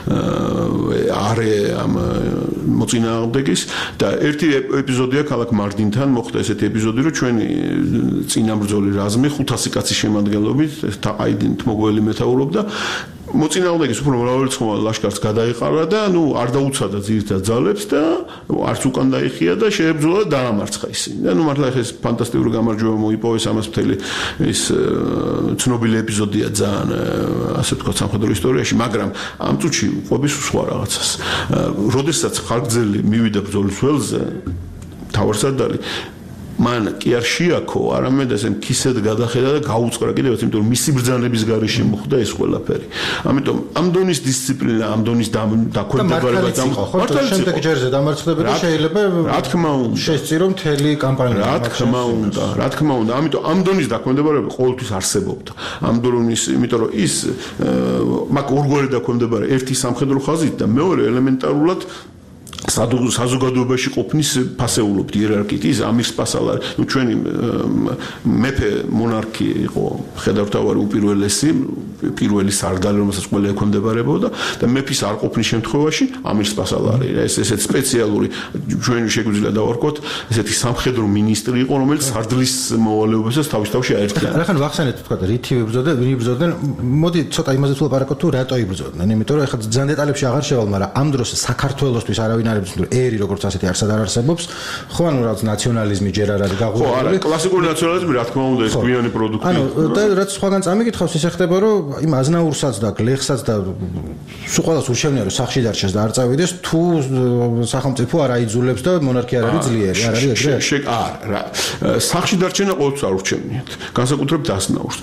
არე ამ მოწინააღმდეგის და ერთი ეპიზოდია ქალაქ მარდინთან მოხდა ესეთი ეპიზოდი, რომ ჩვენი წინამბრძოლი რაზმი ხუთასი კაცის შემადგენლობით თაყაიდით მოგველი მეთაურობდა მოწინააღმდეგის უფრო მრავალრიცხოვან ლაშქარს გადაეყარა და ნუ არ დაუცადა ძირითად ძალებს და არც უკან დაიხია და შეებრძოლა და დაამარცხა ისინი. და ნუ მართლა ეს ფანტასტიკური გამარჯვება მოიპოვეს ამას მთელი ის ცნობილი ეპიზოდია ძალიან ასე ვთქვათ სამხედრო ისტორიაში, მაგრამ ამ წუთში ყვების სხვა რაღაცას. როდესაც ხარკძელი მივიდა ბრძოლის ველზე თავარსარდალი მან კი არ შეაქო, არამედ ესე მქისედ გადახედა და გაუწყრა კიდევაც, იმიტომ რომ მისი ბრძანების გარეშე მოხდა ეს ყველაფერი. ამიტომ ამ დონის დისციპლინა, ამ დონის დაქვემდებარება და მართალიც შემდეგ ჯერზე დამარცხდება და შეიძლება რა თქმა უნდა შესწირო მთელი კამპანია. რა თქმა უნდა, რა თქმა უნდა, ამიტომ ამ დონის დაქვემდებარება ყოველთვის არსებობდა. ამ დონის, იმიტომ რომ ის მაგ ორგვარი დაქვემდებარება, ერთი სამხედრო ხაზით და მეორე ელემენტარულად საზოგადოებაში ყოფნის ფასეულობთ იერარქიით ის ამირს პასალარი ნუ ჩვენი მეფე მონარქი იყო ხედავთავარი უპირველესი პირველი სარდალი რომელსაც ყველა ექვემდებარებოდა და მეფის არ ყოფნის შემთხვევაში ამირს პასალარი ეს ესეთ სპეციალური ჩვენ შეგვიძლია დავარქვათ ესეთი სამხედრო მინისტრი იყო რომელიც სარდლის მოვალეობასაც თავის თავში აერთიანა ახლა ვახსენეთ თქვა რითი იბრძოდა ვინ იბრძოდნენ მოდი ცოტა იმაზე თუ ლაპარაკობ თუ რატო იბრძოდნენ იმიტომ რომ ახლა ძალიან დეტალებში აღარ შევალ მაგრამ ამ დროს საქართველოსთვის არავინ არ იბრძოდა ერი როგორც ასეთი არსად არ არსებობს ხო ანუ რაღაც ნაციონალიზმი ჯერ არ არის გაღუღებული ხო არა კლასიკური ნაციონალიზმი რა თქმა უნდა ეს გვიანი პროდუქტი ანუ და რაც სხვაგან წამიკითხავს ისე ხდება რომ იმ აზნაურსაც და გლეხსაც და სულ ყველას ურჩევნია რომ სახში დარჩეს და არ წავიდეს თუ სახელმწიფო არ აიძულებს და მონარქია არ არის ძლიერი არ არის ეგრე შეკ არა სახში დარჩენა ყოველთვის არ ურჩევნიათ განსაკუთრებით აზნაურს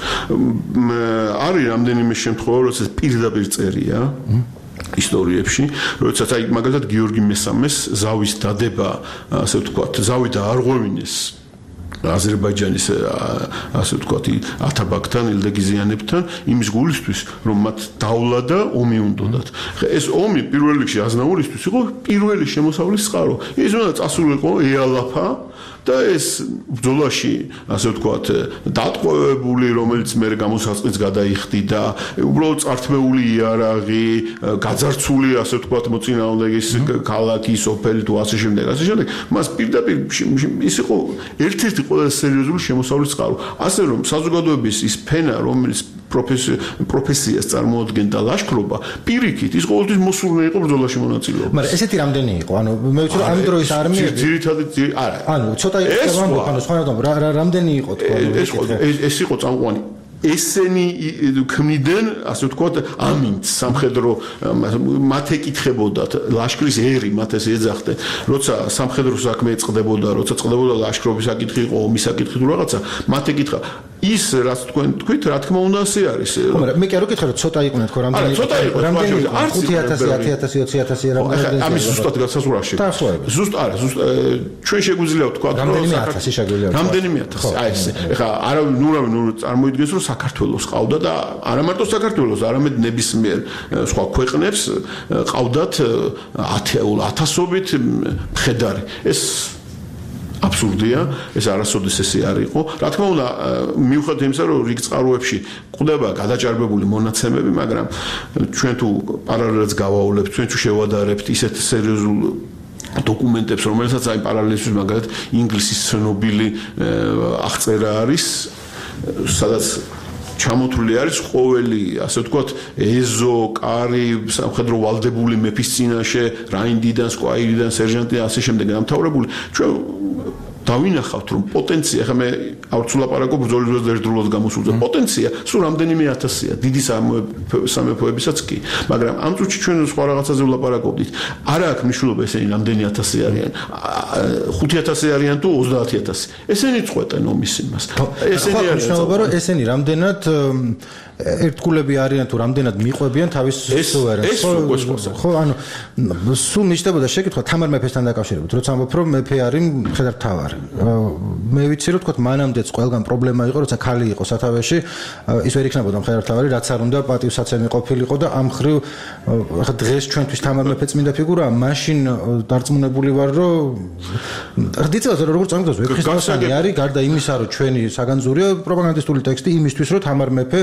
არის რამდენიმე შემთხვევა როდესაც პირდაპირ წერია ისტორიებში, როდესაც აი მაგალითად გიორგი მესამეს ზავის დადება, ასე ვთქვათ, ზავი დაარღვევინეს აზერბაიჯანის ასე ვთქვათ ათაბაგთან, ილდეგიზიანებთან იმის გულისთვის, რომ მათ დავლა და ომი უნდოდათ. ეს ომი პირველ რიგში აზნაურისთვის იყო პირველი შემოსავლის წყარო. ის უნდა წასულიყო ეალაფა და ეს ბრძოლაში ასე ვთქვათ დატყვევებული რომელიც მე გამოსაწყიც გადაიხდიდა უბრალოდ წართმეული იარაღი გაძარცული ასე ვთქვათ მოწინააღმდეგის ქალაქი სოფელი თუ ასე შემდეგ ასე შემდეგ მას პირდაპირ ის იყო ერთ-ერთი ყველაზე სერიოზული შემოსავლის წყარო ასე რომ საზოგადოების ის ფენა რომელიც პროფესიას წარმოადგენდა ლაშქრობა პირიქით ის ყოველთვის მოსურნე იყო ბრძოლაში მონაწილეობა მაგრამ ესეთი რამდენი იყო ანუ მე ვიცი რომ ამ დროის არმია ძირითადად არა ანუ ცოტა იყო ანუ სხვა რა რამდენი იყო თქო ეს ეს იყო წამყვანი ესენი ქმნიდნენ ასე ვთქვათ ამინდს სამხედრო მათ ეკითხებოდათ ლაშქრის ერი მათ ეს ეძახდნენ როცა სამხედრო საქმე ეწყდებოდა როცა წყდებოდა ლაშქრობის საკითხი იყო ომის საკითხი თუ რაღაცა მათ ეკითხა ის რაც თქვენ თქვით რა თქმა უნდა ასე არის მაგრამ მე კი არ ვკითხე რომ ცოტა იყვნენ თქო რამდენი რამდენი ხუთი ათასი ათი ათასი ოცი ათასი რამდენი ამის ზუსტად გასაზღვრაში ზუსტ არა ზუსტ ჩვენ შეგვიძლია ვთქვათ რომ რამდენიმე ათასი შეგვიძლია რამდენიმე ათასი აი ეს ეხლა არავინ ნურავინ წარმოიდგენს რომ საქართველოს ყავდა და არა მარტო საქართველოს არამედ ნებისმიერ სხვა ქვეყნებს ყავდათ ათასობით მხედარი ეს აბსურდია ეს არასოდეს ესე არ იყო რა თქმა უნდა მიუხედავად იმისა რომ რიგ წყაროებში ყდება გადაჭარბებული მონაცემები მაგრამ ჩვენ თუ პარალელს გავაულებთ ჩვენ თუ შევადარებთ ისეთ სერიოზულ დოკუმენტებს რომელსაც აი პარალელისთვის მაგალითად ინგლისის ცნობილი აღწერა არის სადაც ჩამოთვლილი არის ყოველი ასე ვთქვათ ეზო, კარი, სამხედრო ვალდებული მეფის წინაშე, რაინდიდან, სკვაირიდან, სერჟანტიდან ასე შემდეგ დამთავრებული. ჩვენ დავინახავთ რომ პოტენცია, ხა მე არც ვლაპარაკობ ბრძოლის დროს ერთდროულად გამოსულზე პოტენცია, სულ რამდენიმე ათასია, დიდი სამეფოებისაც კი, მაგრამ ამ წუთში ჩვენ სხვა რაღაცაზე ვლაპარაკობდით. არა აქვს მნიშვნელობა ესენი რამდენი ათასი არიან, ხუთი ათასი არიან თუ ოცდაათი ათასი. ესენი წყვეტენ ომის იმას. ესენი არის მნიშვნელობა რომ ესენი რამდენად ერთგულები არიან თუ რამდენად მიყვებიან თავის სუვერენს. ხო, ანუ სულ მიჩნდებოდა შეკითხვა თამარ მეფესთან დაკავშირებით, როცა ამბობ რომ მეფე არის მხედართმთავარი. მე ვიცი რომ თქვათ მანამდეც ყველგან პრობლემა იყო, როცა ქალი იყო სათავეში, ის ვერ იქნებოდა მხედართმთავარი, რაც არ უნდა პატივსაცემი ყოფილიყო და ამ ხრივ ახლა დღეს ჩვენთვის თამარ მეფე წმინდა ფიგურაა, მაშინ დარწმუნებული ვარ რომ რძიცავს როგორც წამდგას ვეფხისტყაოსანი არის, გარდა იმისა რომ ჩვენი საგანძურია პროპაგანდისტული ტექსტი იმისთვის რომ თამარ მეფე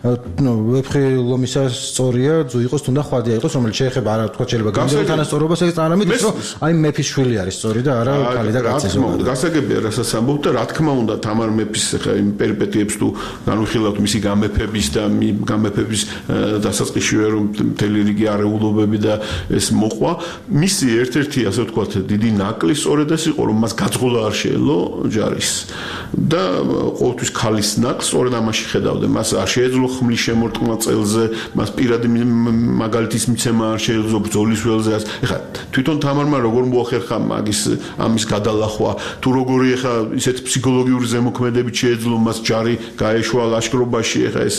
ვეფხი ლომისა სწორია, ძუ იყოს თუნდა ხვადია იყოს, რომელიც შეეხება არა თქვა შეიძლება გამდერო თანასწორობას ეს არამედ ის რომ აი მეფის შვილი არის სწორი და არა ქალი და კაცი ზოგადად. გასაგებია რასაც ამბობ და რა თქმა უნდა თამარ მეფის ხა იმ პერიპეტიებს თუ განვიხილავთ მისი გამეფების და გამეფების დასაწყისშივე რომ მთელი რიგი არეულობები და ეს მოყვა მისი ერთ-ერთი ასე ვთქვათ დიდი ნაკლი სწორედ ეს იყო რომ მას გაძღოლა არ შეელო ჯარის და ყოველთვის ქალის ნაკლს სწორედ ამაში ხედავდნენ მას არ შეეძლო ხმლის შემორტყმა წელზე მას პირადი მაგალითის მიცემა არ შეეძლო ბრძოლის ველზე ეხლა თვითონ თამარმა როგორ მოახერხა მაგის ამის გადალახვა თუ როგორი ეხლა ისეთ ფსიქოლოგიური ზემოქმედებით შეეძლო მას ჯარი გაეშვა ლაშქრობაში ეხლა ეს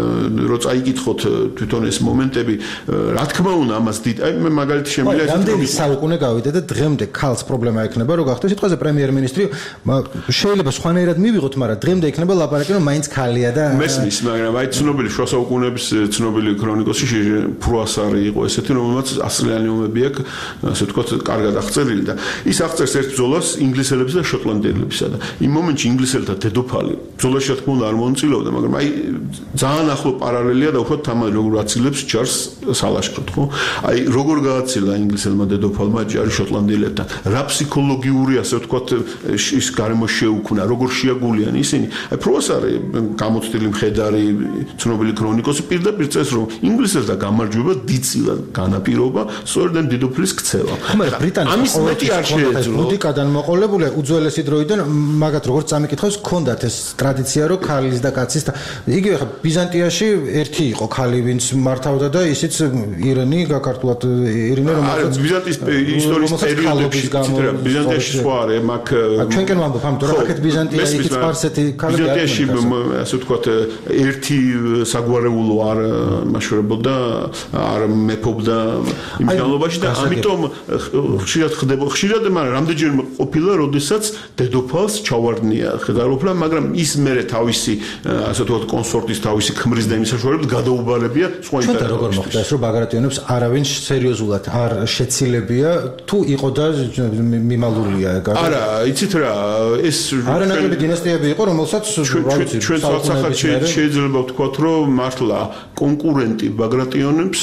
რო წაიკითხოთ თვითონ ეს მომენტები რა თქმა უნდა ამას დიდ აი მე მაგალითი შემიძლია ეს რამდენი საუკუნე გავიდა და დღემდე ქალს პრობლემა ექნება რო გახდეს სიტყვაზე პრემიერ-მინისტრი შეიძლება სხვანაირად მივიღოთ მაგრამ დღემდე ექნება ლაპარაკი რომ მაინც ქალია და მესმის მაგრამ აი ცნობილი შუა საუკუნეების ცნობილი ქრონიკოსი პროასარი იყო ესეთი, რომელმაც ასწლიანი ომები აქვს, ასე ვთქვათ, კარგად აღწერილი და ის აღწერს ერთ ბრძოლას ინგლისელებსა და შოტლანდიელებსა და იმ მომენტში ინგლისელთა დედოფალი ბრძოლაში რა თქმა უნდა არ მონაწილეობდა, მაგრამ აი ძალიან ახლო პარალელია და უფრო თამაში როგორ აცილებს ჯარს სალაშქროდ, ხო? აი როგორ გააცილა ინგლისელმა დედოფალმა ჯარი შოტლანდიელებთან, რა ფსიქოლოგიური, ასე ვთქვათ, ის გარემო შეუქმნა, როგორ შეაგულიან ისინი. აი პროასარი გამოცდილი მხედარი ცნობილი ქრონიკოსი პირდაპირ წეს რომ ინგლისელთა გამარჯვება დიდწილად განაპირობა სწორედ ამ დედოფლის ქცევა. მაგრამ ბრიტანეთს მეტი არ შეეძლო. ბუდიკადან მოყოლებული უძველესი დროიდან მაგათ როგორც წამიკითხავს ჰქონდათ ეს ტრადიცია რომ ქალის და კაცის და იგივე ხა ბიზანტიაში ერთი იყო ქალი ვინც მართავდა და ისიც ირინე გაქართულად ირინე რომელსაც ბიზანტიის ისტორიის პერიოდებში ბიზანტიაში სხვა არის მაგ ჩვენკენ ვამბობ ამიტომ რომ აქეთ ბიზანტია იქით სპარსეთი ქალები არ ბიზანტიაში ასე ვთქვათ ერთი საგვარეულო არ მაშორებოდა არ მეფობდა იმ განმავლობაში და ამიტომ ხშირად ხდება ხშირად მაგრამ რამდენჯერმე ყოფილა როდესაც დედოფალს ჩავარდნია ხედავდა მაგრამ ის მერე თავისი ასე ვთქვათ კონსორტის თავისი ქმრის და იმის საშუალებით გადაუბალებია სხვა იმპერატორებს. ჩვენ როგორ მოხდა ეს რომ ბაგრატიონებს არავინ სერიოზულად არ შეცილებია თუ იყო და მიმალულია არა იცით რა ეს არანაკლები დინასტიები იყო რომელსაც ჩვენ საერთოდ შეიძლება ვთქვათ რომ მართლა კონკურენტი ბაგრატიონებს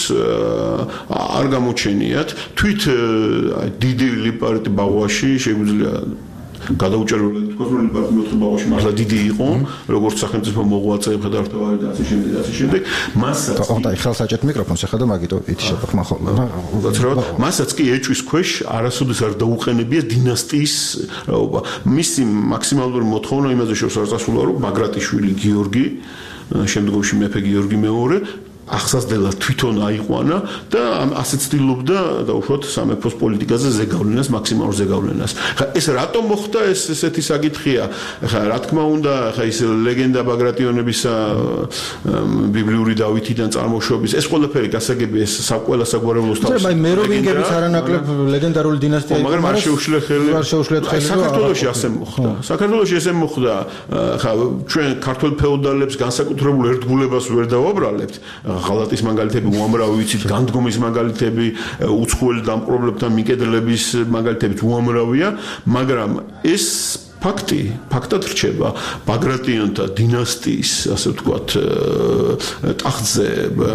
არ გამოჩენიათ თვით დიდი ლიპარიტი ბაღვაში შეგვიძლია გადაუჭერული კონტროლი პარტნიორთა ბაღვაში მართლა დიდი იყო როგორც სახელმწიფო მოღვაწე ხედავთ და ასე შემდეგ და ასე შემდეგ მასაც და ხელსაჭერთ მიკროფონს ახლა და მაგიტო ითიშება ხმა ხოლმე მასაც კი ეჭვის ქვეშ არასოდეს არ დაუყენებია დინასტიის რაობა მისი მაქსიმალური მოთხოვნა იმაზე შორს არ წასულა რომ ბაგრატიშვილი გიორგი შემდგომში მეფე გიორგი მეორე ახსასდელად თვითონ აიყვანა და ასე ცდილობდა დაუშვათ სამეფოს პოლიტიკაზე ზეგავლენას, მაქსიმალურ ზეგავლენას. ხა ეს რატომ მოხდა ეს ესეთი საკითხია? ხა რა თქმა უნდა, ხა ის ლეგენდა ბაგრატიონებისა ბიბლიური დავითიდან წარმოშობის ეს ყველაფერი გასაგები ეს ყველა საგვარეულოს თავს. მაგრამ მეროვინგების არანაკლებ ლეგენდარული დინასტია იყო, მაგრამ არ შეუშლე ხელი. არ შეუშლეთ ხელი. საქართველოში ასე მოხდა. საქართველოში ესე მოხდა. ხა ჩვენ ქართულ ფეოდალებს განსაკუთრებულ ერთგულებას ვერ დავაბრალებთ. ღალატის მაგალითები, უამრავი ვიცით, განდგომის მაგალითები, უცხოელ დამპყრობლებთან მიკედლების მაგალითები უამრავია, მაგრამ ეს ფაქტი, ფაქტად რჩება ბაგრატიონთა დინასტიის, ასე ვთქვათ, ტახტზე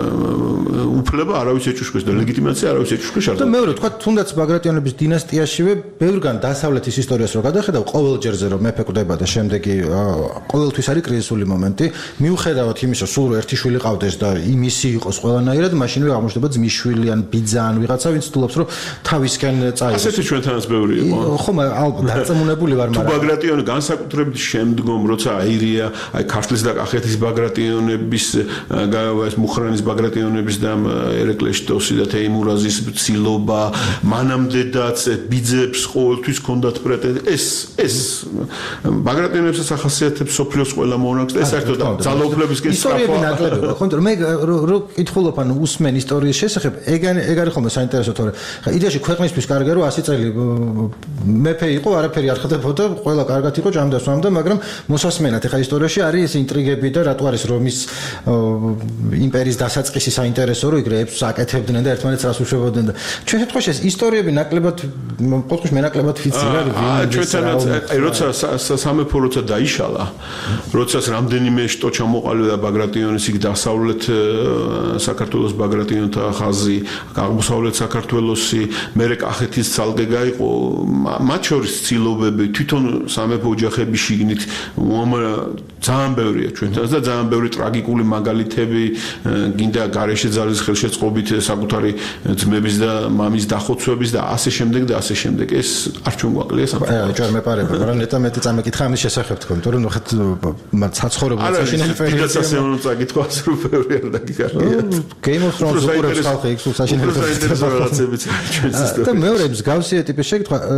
უფლება არავის ეჭვშქვეს და ლეგიტიმაცია არავის ეჭვშქვეს არ. და მეორე ვთქვათ, თუნდაც ბაგრატიონების დინასტიაშივე ბევრგან დასავლეთის ისტორიას რო გადახედავ, ყოველჯერზე რომ მეფე კვდება და შემდეგი ყოველთვის არის კრიზისული მომენტი, მიუხედავად იმისა, სულ ერთი შვილი ყავდეს და იმისი იყოს ყველანაირად, მაშინვე აღმოჩნდება ძმისშვილი ან ბიძა ან ვიღაცა, ვინც თულობს რომ თავისკენ წაიღოს. ასეთი ჩვენთანაც ბევრი იყო. ხო, ალბათ დარწმუნებული ვარ, მაგრამ ბაგრატიონი განსაკუთრებით შემდგომ როცა აირია აი ქართლის და კახეთის ბაგრატიონების ეს მუხრანის ბაგრატიონების და ერეკლეშტოსი და თეიმურაზის ცილობა მანამდედაც ბიძებს ყოველთვის ჰქონდათ პრეტენზია ეს ეს ბაგრატიონებსაც ახასიათებს სოფლიოს ყველა მონარქს და საერთოდ ძალაუფლებისკენ ისტორიები ნაკლები ხო მე რო კითხულობ ანუ უსმენ ისტორიის შესახებ ეგ ეგ არის ხოლმე საინტერესო თორე იდეაში ქვეყნისთვის კარგია რომ ასი წელი მეფე იყო არაფერი არ ხდებოდა ყველა კარგად იყო ჭამდასვამდა, მაგრამ მოსასმენად ეხა ისტორიაში არის ეს ინტრიგები და რატო არის რომის იმპერიის დასაწყისი საინტერესო რომ იგრეებს აკეთებდნენ და ერთმანეთს რას უშვებოდნენ და ჩვენ შემთხვევაში ეს ისტორიები ნაკლებად ყოველთვის მენაკლებად ვიცი რა ჩვენთანაც აი როცა სამეფო როცა დაიშალა, როდესაც რამდენიმე შტო ჩამოყალიბდა ბაგრატიონის იქ დასავლეთ საქართველოს ბაგრატიონთა ხაზი, აღმოსავლეთ საქართველოსი, მერე კახეთის ცალკე გაიყო, მათ შორის ცილობები თვითონ სამეფო ოჯახების შიგნით ძალიან ბევრია ჩვენთან და ძალიან ბევრი ტრაგიკული მაგალითები გინდა გარეშე ძალის ხელშეწყობით საკუთარი ძმების და მამის დახოცვების და ასე შემდეგ და ასე შემდეგ ეს არ ჩვენ გვაკლია სამეფო. აი ჯერ მეპარება, მაგრამ ნეტა მეტი წამეკითხა ამის შესახებ თქო, იმიტომ რომ ხეთ საცხოვრებლად საშინელი ფერი. არა, ის ასე უნდა წაკითხვა, რომ ბევრი არ დაგიგარია. Game of Thrones უყურებს ხალხი იქ სულ საშინელი ფერი. და მეორე მსგავსი ტიპის შეკითხვა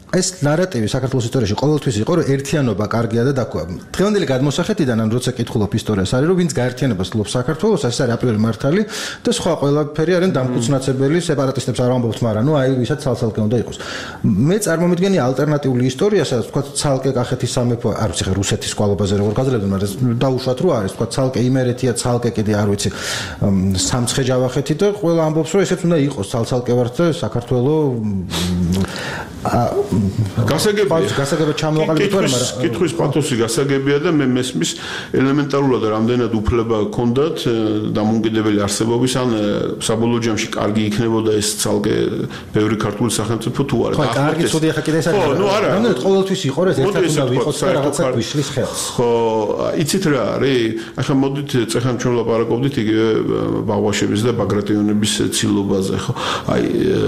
ეს ნარატივი საქართველოს ისტორიაში ყოველთვის იყო, რომ ერთიანობა კარგია და დაკوى. დღევანდელი გადმოსახედიდან ან როცა კითხულობ ისტორიას არის, რომ ვინც გაერთიანებას ლობს საქართველოს, ეს არის აპრიორი მართალი და სხვა ყველაფერი არის დამფუძნაცებელი, სეპარატისტებს არ ვამბობთ, მაგრამ ნუ აი ვისაც ცალ-ცალკე უნდა იყოს. მე წარმომიდგენი ალტერნატიული ისტორია, სადაც თქვა ცალკე კახეთის სამეფო, არ ვიცი, რუსეთის კვალობაზე როგორ გაძლევდნენ, მაგრამ დაუშვათ რო არის, თქვა ცალკე იმერეთია, ცალკე კიდე არ ვიცი, სამცხე-ჯავახეთი და ყველა ამბობს, რომ ესეც უნდა იყოს ცალ-ცალკე ვართ და საქართველოს გასაგებია გასაგებია ჩამოაყალიბეთ ვარ მაგრამ კითხვის პათოსი გასაგებია და მე მესმის ელემენტარულად რამდენად უფლება ჰქონდათ დამოუკიდებელი არსებობის ან საბოლოო ჯამში კარგი იქნებოდა ეს ცალკე ბევრი ქართული სახელმწიფო თუ არა ხო კარგი ცუდი ახლა კიდე ეს არის რამდენად ყოველთვის იყო ეს ერთად უნდა ვიყოს და რაღაცა გვიშლის ხელს ხო იცით რა არის ახლა მოდით წეხან ჩვენ ლაპარაკობდით იგივე ბაღვაშების და ბაგრატიონების ცილობაზე ხო აი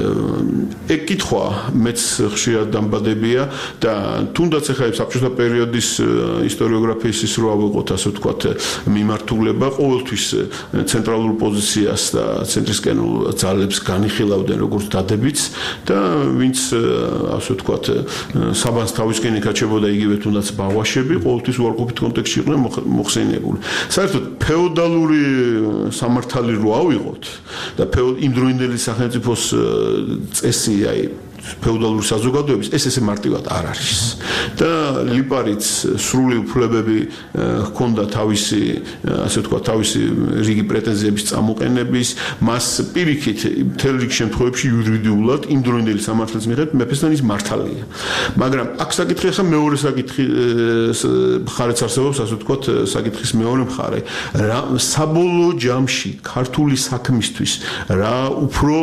ეგ კითხვა მეც ხშირად დამბადებია და თუნდაც ახლა საბჭოთა პერიოდის ისტორიოგრაფიის ის რო ავიღოთ ასე ვთქვათ მიმართულება ყოველთვის ცენტრალურ პოზიციას და ცენტრისკენულ ძალებს განიხილავდნენ როგორც დადებიც და ვინც ასე ვთქვათ საბანს თავისკენ იკაჩებოდა იგივე თუნდაც ბაღვაშები ყოველთვის უარყოფით კონტექსტში იყვნენ მოხსენიებული საერთოდ ფეოდალური სამართალი რო ავიღოთ და იმ დროინდელი სახელმწიფოს წესი აი ფეოდალური საზოგადოების ეს ესე მარტივად არ არის და ლიპარიც სრული უფლებები ჰქონდა თავისი ასე ვთქვათ თავისი რიგი პრეტენზიების წამოყენების მას პირიქით მთელ რიგ შემთხვევებში იურიდიულად იმ დროინდელი სამართლის მიხედვით მეფესთან ის მართალია მაგრამ აქ საკითხი ახლა მეორე საკითხი მხარეც არსებობს ასე ვთქვათ საკითხის მეორე მხარე რა საბოლოო ჯამში ქართული საქმისთვის რა უფრო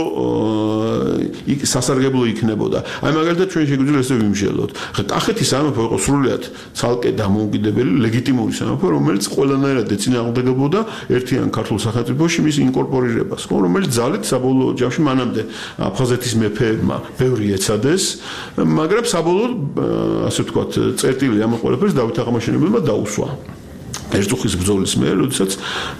სასარგებლო იქნება ნებოდა. Აი მაგალითად ჩვენ შეგვიძლია ესე ვიმსჯელოთ. ხა კახეთის სამეფო იყო სრულიად ცალკე დამოუკიდებელი ლეგიტიმური სამეფო, რომელიც ყველანაირად ეწინააღმდეგებოდა ერთიან ქართულ სახელმწიფოში მის ინკორპორირებას, ხო, რომელიც ძალით საბოლოო ჯამში მანამდე აფხაზეთის მეფეებმა ბევრი ეცადეს, მაგრამ საბოლოოდ ასე ვთქვათ, წერტილი ამ ყველაფერს დავით აღმაშენებელმა დაუსვა. ერთუხის ბრძოლის მერე, როდესაც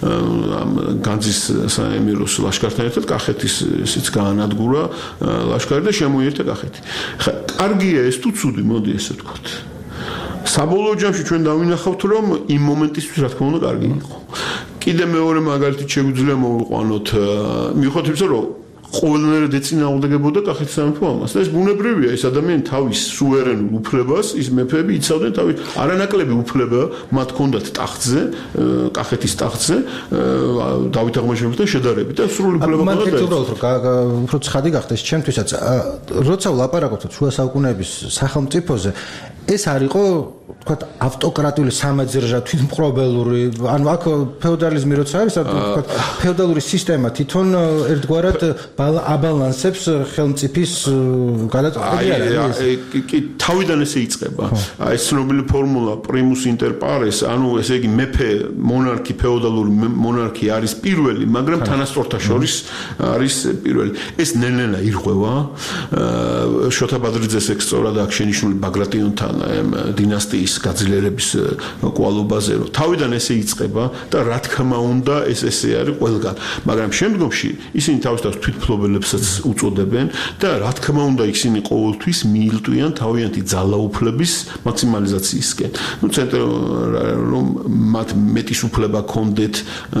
განძის საემიროს ლაშქართან ერთად კახეთის ისიც გაანადგურა ლაშქარი და შემოიერთა კახეთი. ხა კარგია ეს თუ ცუდი, მოდი ესე ვთქვათ. საბოლოო ჯამში ჩვენ დავინახავთ, რომ იმ მომენტისთვის რა თქმა უნდა კარგი იყო. კიდე მეორე მაგალითი შეგვიძლია მოვიყვანოთ, მიუხედავად იმისა, რომ ყველანაირად ეწინააღმდეგებოდა კახეთის სამეფო ამას. და ეს ბუნებრივია, ეს ადამიანი თავის სუვერენულ უფლებას, ის მეფეები იცავდნენ თავის არანაკლები უფლება მათ ჰქონდათ ტახტზე, კახეთის ტახტზე, დავით აღმაშენებელთან შედარებით და სრული უფლება ჰქონდათ. მან უბრალოდ უფრო ცხადი გახდეს ჩემთვისაც, როცა ვლაპარაკობთ შუა საუკუნეების სახელმწიფოზე, ეს არ იყო ვთქვათ ავტოკრატიული სამაძრჟა თვითმპყრობელური ანუ აქ ფეოდალიზმი როცა არის ვთქვათ ფეოდალური სისტემა თვითონ ერთგვარად აბალანსებს ხელმწიფის გადაწყვეტილება არის კი თავიდან ესე იწყება აი ეს ცნობილი ფორმულა primus inter pares ანუ ესე იგი მეფე მონარქი ფეოდალური მონარქი არის პირველი მაგრამ თანასწორთა შორის არის პირველი ეს ნელ-ნელა ირღვევა შოთა ბადრიძეს ეგ სწორად აქ შენიშნული ბაგრატიონთან დინასტიის გაძლიერების კვალობაზე რომ თავიდან ესე იწყება და რა თქმა უნდა ეს ესე არის ყველგან მაგრამ შემდგომში ისინი თავისთავად თვითმფლობელებსაც უწოდებენ და რა თქმა უნდა ისინი ყოველთვის მიილტვიან თავიანთი ძალაუფლების მაქსიმალიზაციისკენ ну ცენტრ რომ მათ მეტის უფლება ჰქონდეთ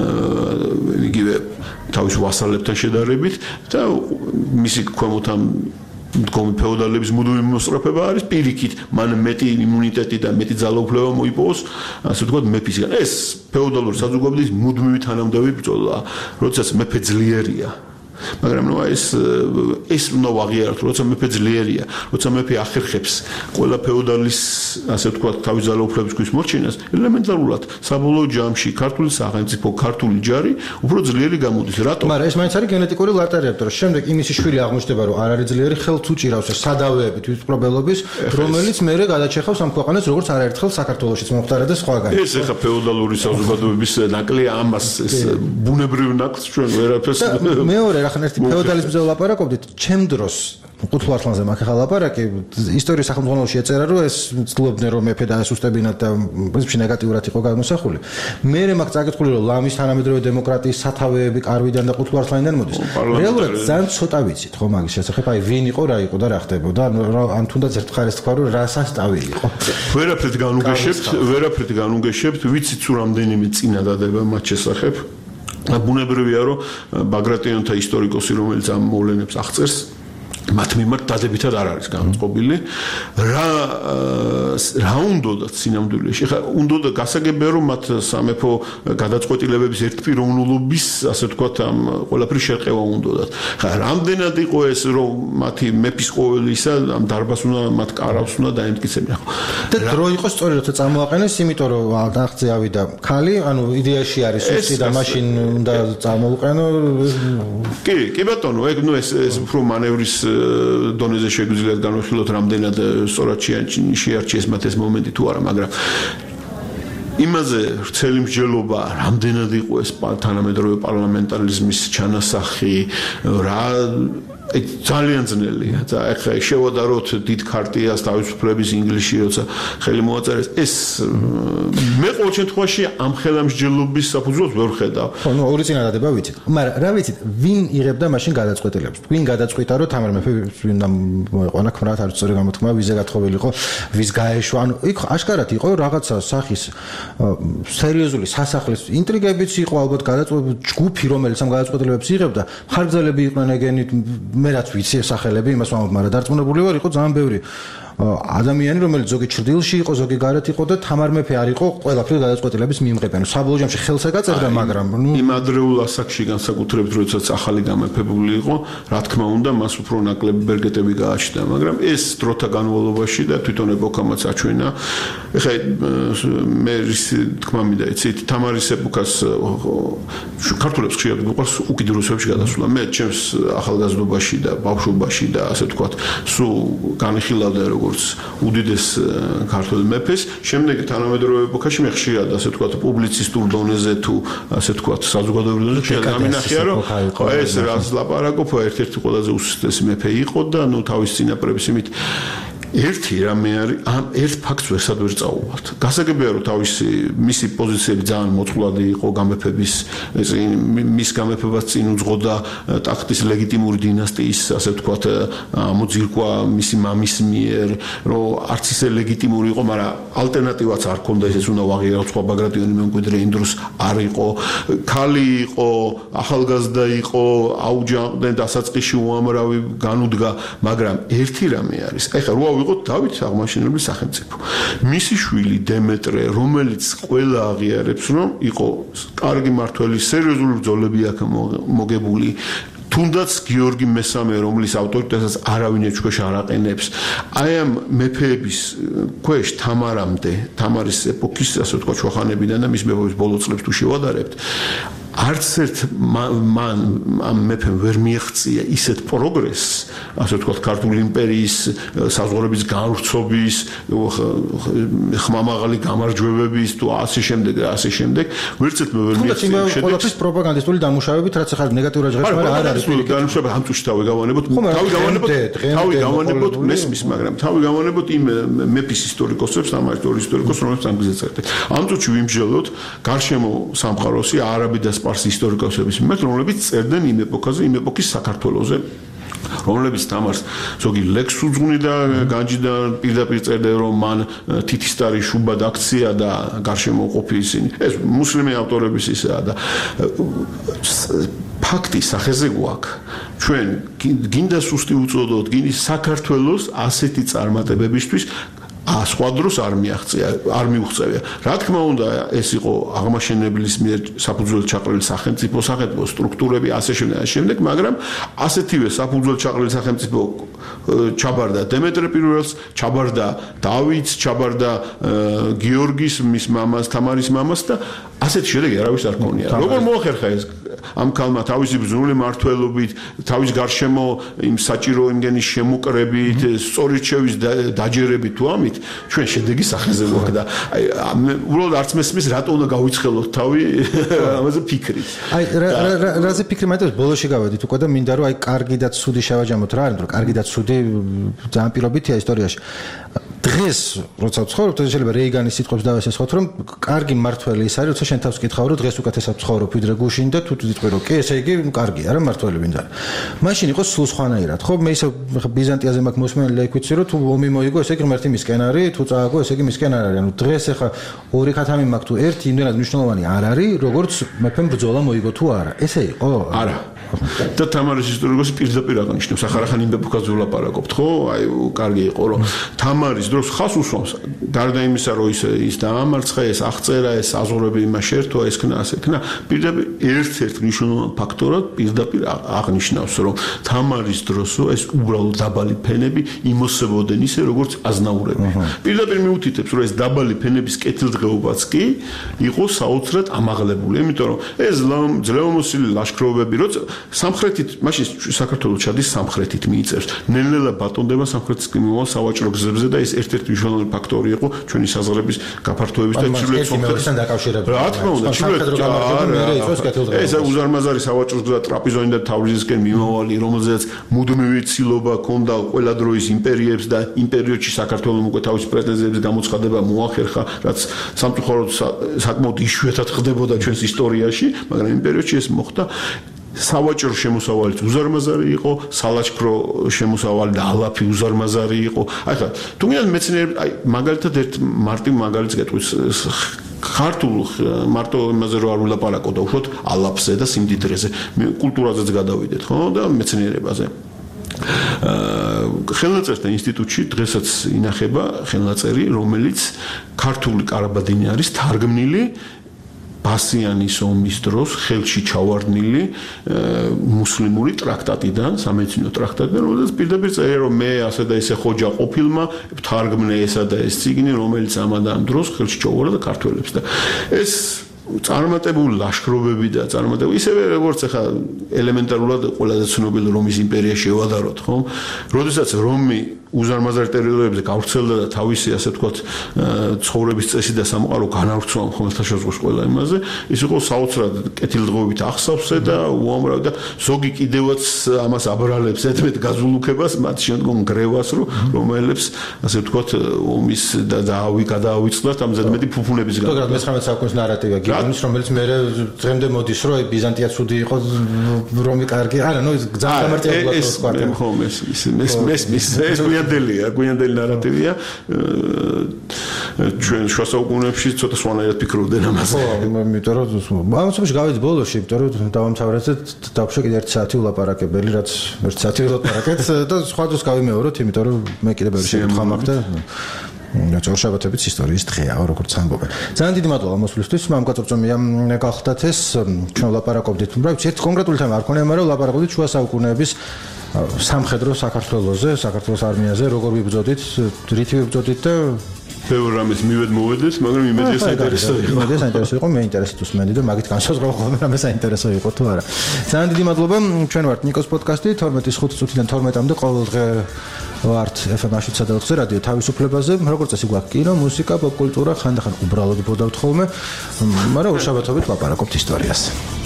იგივე თავის ვასალებთან შედარებით და მისი ქვემოთან მდგომი ფეოდალების მუდმივი მოსწრაფება არის პირიქით მან მეტი იმუნიტეტი და მეტი ძალაუფლება მოიპოვოს ასე ვთქვათ მეფისგან ეს ფეოდალური საზოგადოების მუდმივი თანამდებობი ბრძოლა როდესაც მეფე ძლიერია მაგრამ ნუ ეს ეს უნდა ვაღიაროთ როცა მეფე ძლიერია როცა მეფე ახერხებს ყველა ფეოდალის ასე ვთქვათ თავის ძალაუფლების ქვის მორჩენას ელემენტარულად საბოლოო ჯამში ქართული სახელმწიფო ქართული ჯარი უფრო ძლიერი გამოდის რატომ მაგრამ ეს მაინც არის გენეტიკური ლატარიები რომ შემდეგ იმისი შვილი აღმოჩნდება რომ არ არის ძლიერი ხელთ უჭირავს სადავეებით თვითმფრობელობის რომელიც მერე გადაჭეხავს ამ ქვეყანას როგორც არაერთხელ საქართველოშიც მომხდარა და სხვაგან ეს ახლა ფეოდალური საზოგადოების ნაკლია ამას ეს ბუნებრივ ნაკლს ჩვენ ვერაფერს მეორე ახლა ერთი ფეოდალიზმზე ვლაპარაკობდით, ჩემ დროს ყუთლარხლანზე მაგ ახლა ლაპარაკი ისტორიის სახელმძღვანელოში ეწერა რომ ეს ცდილობდნენ რომ მეფე დაესუსტებინათ და პრინციპში ნეგატიურად იყო გამოსახული. მე მაგ წაკითხული რომ ლამის თანამედროვე დემოკრატიის სათავეები კარვიდან და ყუთლარხლანიდან მოდის. რეალურად ძალიან ცოტა ვიცით ხო მაგის შესახებ, აი ვინ იყო, რა იყო და რა ხდებოდა, ან თუნდაც ერთ მხარეს თქვა რომ რა სასტავი იყო. ვერაფრით განუგეშებთ, ვერაფრით განუგეშებთ, ვიცით თუ რამდენიმე წინადადება მათ შესახებ. ბუნებრივია რომ ბაგრატიონთა ისტორიკოსი რომელიც ამ მოვლენებს აღწერს მათ მიმართ დადებითად არ არის განწყობილი რა რა უნდათ სინამდვილეში ხა უნდა გასაგებია რომ მათ სამეფო გადაწყვეტილებების ერთპიროვნულობის ასე ვთქვათ ამ ყველაფრის შერყევა უნდათ ხა რამდენად იყო ეს რომ მათი მეფის ყოველისა ამ დარბას უნდა მათ კარავს უნდა დაემტკიცებინა და დრო იყო სწორი როცა წამოაყენეს იმიტომ რომ აღწე ავიდა ქალი ანუ იდეაში არის სუსტი და მაშინ უნდა წამოუყენო კი კი ბატონო ეგ ნუ ეს ეს უფრო მანევრის დონეზე შეგვიძლიათ განვიხილოთ რამდენად სწორად შეარჩიეს მათ ეს მომენტი თუ არა მაგრამ იმაზე ვრცელი მსჯელობა რამდენად იყო ეს თანამედროვე პარლამენტარიზმის ჩანასახი რა ძალიან ძნელია და ეხლა შევადაროთ დიდ ქარტიას თავისუფლების ინგლისში როცა ხელი მოაწერეს ეს მე ყოველ შემთხვევაში ამ ხელამსჯელობის საფუძველს ვერ ხედავ. ხო, ნუ ორი წინადადება ვიცით. მაგრამ რა ვიცით, ვინ იღებდა მაშინ გადაწყვეტილებას? ვინ გადაწყვიტა რომ თამარ მეფე ვინ მოეყვანა ქმრად არ სწორი გამოთქმა ვიზე გათხოვილი იყო, ვის გაეშვა? ანუ იქ აშკარად იყო რაღაცა სახის სერიოზული სასახლის ინტრიგებიც იყო ალბათ გადაწყვეტილება ჯგუფი რომელიც ამ გადაწყვეტილებებს იღებდა, ხარგზელები იყვნენ ეგენით მე რაც ვიცი სახელები იმას ვამბობ, მაგრამ დარწმუნებული ვარ, იყო ძალიან ბევრი ადამიანი, რომელიც ზოგი ჭრდილში იყო, ზოგი გარეთ იყო და თამარ მეფე არ იყო ყველაფრის გადაწყვეტილების მიმღები. ანუ საბოლოო ჯამში ხელს ეკაწერდა, მაგრამ ნუ იმ ადრეულ ასაკში განსაკუთრებით როდესაც ახალი გამეფებული იყო, რა თქმა უნდა, მას უფრო ნაკლები ბერგეტები გააჩნდა, მაგრამ ეს დროთა განმავლობაში და თვითონ ეპოქამაც აჩვენა. ეხლა მე ის თქმა მინდა იცით, თამარის ეპოქას ქართულებს ხშირად გვიყვარს უკიდურესობებში გადასვლა. მე ჩემს ახალგაზრდობაში და ბავშვობაში და ასე ვთქვათ, სულ განიხილავდა როგორ უდიდეს ქართულ მეფეს, შემდეგ თანამედროვე ეპოქაში მე ხშირად ასე ვთქვათ პუბლიცისტურ დონეზე თუ ასე ვთქვათ საზოგადოებრივ დონეზე გამინახია რომ ეს რაც ლაპარაკობ ერთ-ერთი ყველაზე უსუსტესი მეფე იყო და ნუ თავის წინაპრების იმით ერთი რამე არის ამ ერთ ფაქტს ვერსად ვერ წაუვალთ. გასაგებია რომ თავისი მისი პოზიციები ძალიან მოწყვლადი იყო გამეფების მის გამეფებას წინ უძღოდა ტახტის ლეგიტიმური დინასტიის ასე ვთქვათ მოძირკვა მისი მამის მიერ რომ არც ისე ლეგიტიმური იყო, მაგრამ ალტერნატივაც არ ქონდა ეს უნდა ვაღიარო სხვა ბაგრატიონი მემკვიდრე იმ დროს არ იყო. ქალი იყო, ახალგაზრდა იყო, აუჯანყდნენ დასაწყისში უამრავი განუდგა, მაგრამ ერთი რამე არის. ეხლა რო ვიყოთ დავით აღმაშენებლის სახელმწიფო. მისი შვილი დემეტრე, რომელიც ყველა აღიარებს, რომ იყო კარგი მმართველი, სერიოზული ბრძოლები აქ მოგებული, თუნდაც გიორგი მესამე, რომლის ავტორიტეტსაც არავინ ეჩქვეშ არ აყენებს. აი ამ მეფეების ქვეშ თამარამდე, თამარის ეპოქის, ასე ვთქვათ, შუახანებიდან და მის მეფობის ბოლო წლებს თუ შევადარებთ, არც ერთ მან ამ მეფემ ვერ მიაღწია ისეთ პროგრესს, ასე ვთქვათ, ქართული იმპერიის საზღვრების განვრცობის, ხმამაღალი გამარჯვებების თუ ასე შემდეგ და ასე შემდეგ, ვერც ერთ მე ვერ მიაღწია. ყველაფრის პროპაგანდისტული დამუშავებით, რაც ახლა ნეგატიურად ჟღერს, მაგრამ არ არის განმშობა ამ წუთში თავი გავანებოთ, თავი გავანებოთ, თავი გავანებოთ მესმის, მაგრამ თავი გავანებოთ იმ მეფის ისტორიკოსებს, ამ ისტორიკოსებს, რომლებიც ამ გზაზე წერდნენ. ამ წუთში ვიმსჯელოთ გარშემო სამყაროსი არაბი და სპარსი ისტორიკოსების მიმართ, რომლებიც წერდნენ იმ ეპოქაზე, იმ ეპოქის საქართველოზე. რომლებიც თამარს ზოგი ლექს უძღვნიდა განჯიდან პირდაპირ წერდა რომ მან თითისტარი შუბად აქცია და გარშემო ყოფი ისინი. ეს მუსლიმი ავტორების ისაა და ფაქტი სახეზე გვაქვს. ჩვენ გინდა სუსტი უწოდოთ, გინდა საქართველოს ასეთი წარმატებებისთვის სხვა დროს არ მიაღწია, არ მიუღწევია. რა თქმა უნდა, ეს იყო აღმაშენებლის მიერ საფუძვლად ჩაყრილი სახელმწიფო, სახელმწიფო სტრუქტურები, ასე შემდეგ, ასე შემდეგ, მაგრამ ასეთივე საფუძვლად ჩაყრილი სახელმწიფო ჩაბარდა დემეტრე პირველს, ჩაბარდა დავითს, ჩაბარდა გიორგის, მის მამას, თამარის მამას და ასეთი შედეგი არავის არ ქონია. როგორ მოახერხა ეს ამ ქალმა თავისი ბრძნული მართლობით, თავის გარშემო იმ საჭირო იმგენის შემოკრებით, სწორირჩევის დაჯერებით თუ ამით, ჩვენ შედეგი სახეზე მოხდა. აი უბრალოდ არც მესმის რატო უნდა გავიცხელოთ თავი ამაზე ფიქრით. აი რაზე ფიქრი მეტყვი ბოლოში გავედით უკვე და მინდა რომ აი კარგი და ცუდი შევაჯამოთ რა არის, რომ კარგი და ცუდი ძალიან პირობითია ისტორიაში. დღეს როცა ვცხოვრობ, შეიძლება რეიგანის სიტყვებს დავესესხოთ, რომ კარგი მართველი ის არის, როცა შენ თავს კითხავ, რომ დღეს უკეთესად ვცხოვრობ ვიდრე გუშინ და თუ თვითონ რომ კი, ესე იგი, ნუ კარგია რა მართველი ვინდა. მაშინ იყო სულ სხვანაირად, ხო? მე ისე ბიზანტიაზე მაქვს მოსმენელი იქ ვიცი, რომ თუ ომი მოიგო, ესე იგი ღმერთი მისკენ არის, თუ წააგო, ესე იგი მისკენ არ არის. ანუ დღეს ახლა ორი ხათამი მაქვს თუ ერთი იმდენად მნიშვნელოვანი არ არის, როგორც მეფემ ბრძოლა მოიგო თუ არა. ესე იყო? არა. და თამარის ისტორიკოსი პირდაპირ აღნიშნავს, ახარახან იმ ბებუქას ვლაპარაკობთ, ხო? აი, კარგი იყო, რომ თამარის დროს ხას უსვამს. გარდა იმისა, რომ ის ის დაამარცხა, ეს აღწერა, ეს აზღურები იმას შეერთვა, ეს ქნა, ასე ქნა, პირდაპირ ერთ-ერთ მნიშვნელოვან ფაქტორად პირდაპირ აღნიშნავს, რომ თამარის დროსო ეს უბრალოდ დაბალი ფენები იმოსებოდნენ ისე, როგორც აზნაურები. პირდაპირ მიუთითებს, რომ ეს დაბალი ფენების კეთილდღეობაც კი იყო საოცრად ამაღლებული, იმიტომ რომ ეს ძლევამოსილი ლაშქრობები, როცა სამხრეთით, მაშინ საქართველოს ჩადის სამხრეთით მიიწევს. ნელ-ნელა ბატონდება სამხრეთისკენ მოვალ სავაჭრო გზებზე და ეს ერთ-ერთი მნიშვნელოვანი ფაქტორი იყო ჩვენი საზღვრების გაფართოების და ჩრდილოეთ სომხეთთან დაკავშირებული. რა თქმა უნდა, ჩრდილოეთ ეს უზარმაზარი სავაჭრო გზა ტრაპიზონიდან და თავრიზისკენ მიმავალი, რომელზეც მუდმივი ცილობა ჰქონდა ყველა დროის იმპერიებს და იმ პერიოდში საქართველოს უკვე თავის პრეტენზიების გამოცხადება მოახერხა, რაც სამწუხაროდ საკმაოდ იშვიათად ხდებოდა ჩვენს ისტორიაში, მაგრამ იმ პერიოდში ეს მოხდა. სავაჭრო შემოსავალიც უზარმაზარი იყო, სალაშქრო შემოსავალი და ალაფი უზარმაზარი იყო. აი ხა, თუნდაც მეცნიერები, აი მაგალითად ერთ მარტივ მაგალითს გეტყვის ქართულ მარტო იმაზე რო არ ვლაპარაკო და უშუალოდ ალაფზე და სიმდიდრეზე, კულტურაზეც გადავიდეთ, ხო და მეცნიერებაზე. ხელნაწერთა ინსტიტუტში დღესაც ინახება ხელნაწერი, რომელიც ქართული კარაბადინი არის თარგმნილი ბასიანის ომის დროს ხელში ჩავარდნილი მუსლიმური ტრაქტატიდან, სამედიცინო ტრაქტატიდან, რომელზეც პირდაპირ წერია, რომ მე ასე და ისე ხოჯა ყოფილმა ვთარგმნე ესა და ეს წიგნი, რომელიც ამან და ამ დროს ხელში ჩაუვარდა ქართველებს და ეს წარმატებული ლაშქრობები და წარმატებული ისევე როგორც ახლა ელემენტარულად ყველაზე ცნობილი რომის იმპერია შევადაროთ, ხო? როდესაც რომი უზარმაზარ ტერიტორიებზე გავრცელდა და თავისი ასე ვთქვათ ცხოვრების წესი და სამყარო განავრცვა ხმელთაშუაზღვის ყველა იმაზე, ის იყო საოცრად კეთილდღეობით ახსავსე და უამრავი და ზოგი კიდევაც ამას აბრალებს ეთმეთ გაზულუქებას, მათ შემდგომ გრევას, რომელებს ასე ვთქვათ ომის და დაავი გადაავიწყდათ ამ ზედმეტი ფუფუნების გამო. ზოგადად მესამე საუკუნის ნარატივია გიგონის, რომელიც მე დღემდე მოდის, რომ ბიზანტია ცუდი იყო, რომი კარგი. არა, ნუ ძალიან გამარტივებულად ვთქვათ. ეს ხო ეს ეს ეს ეს გვიანდელია, გვიანდელი ნარატივია. ჩვენ შუა საუკუნეებში ცოტა სვანაირად ფიქრობდნენ ამაზე. ხო, იმიტომ რომ ამასობაში გავიდით ბოლოში, იმიტომ რომ დავამთავრეთ დავშე კიდე ერთი საათი ვლაპარაკებელი, რაც ერთი საათი ვლაპარაკეთ და სხვა დროს გავიმეოროთ, იმიტომ რომ მე კიდე ბევრი შეკითხვა მაქვს და რაც ორშაბათების ისტორიის დღეა, როგორც ამბობენ. ძალიან დიდი მადლობა მოსვლისთვის, მამკაცოწმია გახდათ ეს, ჩვენ ვლაპარაკობდით, რა ვიცი, ერთ კონკრეტული თემა არ ქონია, მაგრამ ვლაპარაკობდით შუა საუკუნეების სამხედრო საქართველოზე, საქართველოს არმიაზე, როგორ ვიბრძოდით, რით ვიბრძოდით და ბევრ რამეს მივედ მოვედეთ, მაგრამ იმედია საინტერესო იყო. იმედია საინტერესო იყო, მე ინტერესით უსმენდი და მაგით განსაზღვრა ხოლმე რამე საინტერესო იყო თუ არა. ძალიან დიდი მადლობა. ჩვენ ვართ ნიკოს პოდკასტი თორმეტის ხუთი წუთიდან თორმეტამდე ყოველ დღე ვართ ეფ ემ შვიდ ოცდაოთხზე რადიო თავისუფლებაზე. როგორც წესი გვაქვს კინო, მუსიკა, პოპ კულტურა, ხანდახან უბრალოდ ბოდავთ ხოლმე, მაგრამ ორშაბათობით ვაპარაკობთ ისტორიას.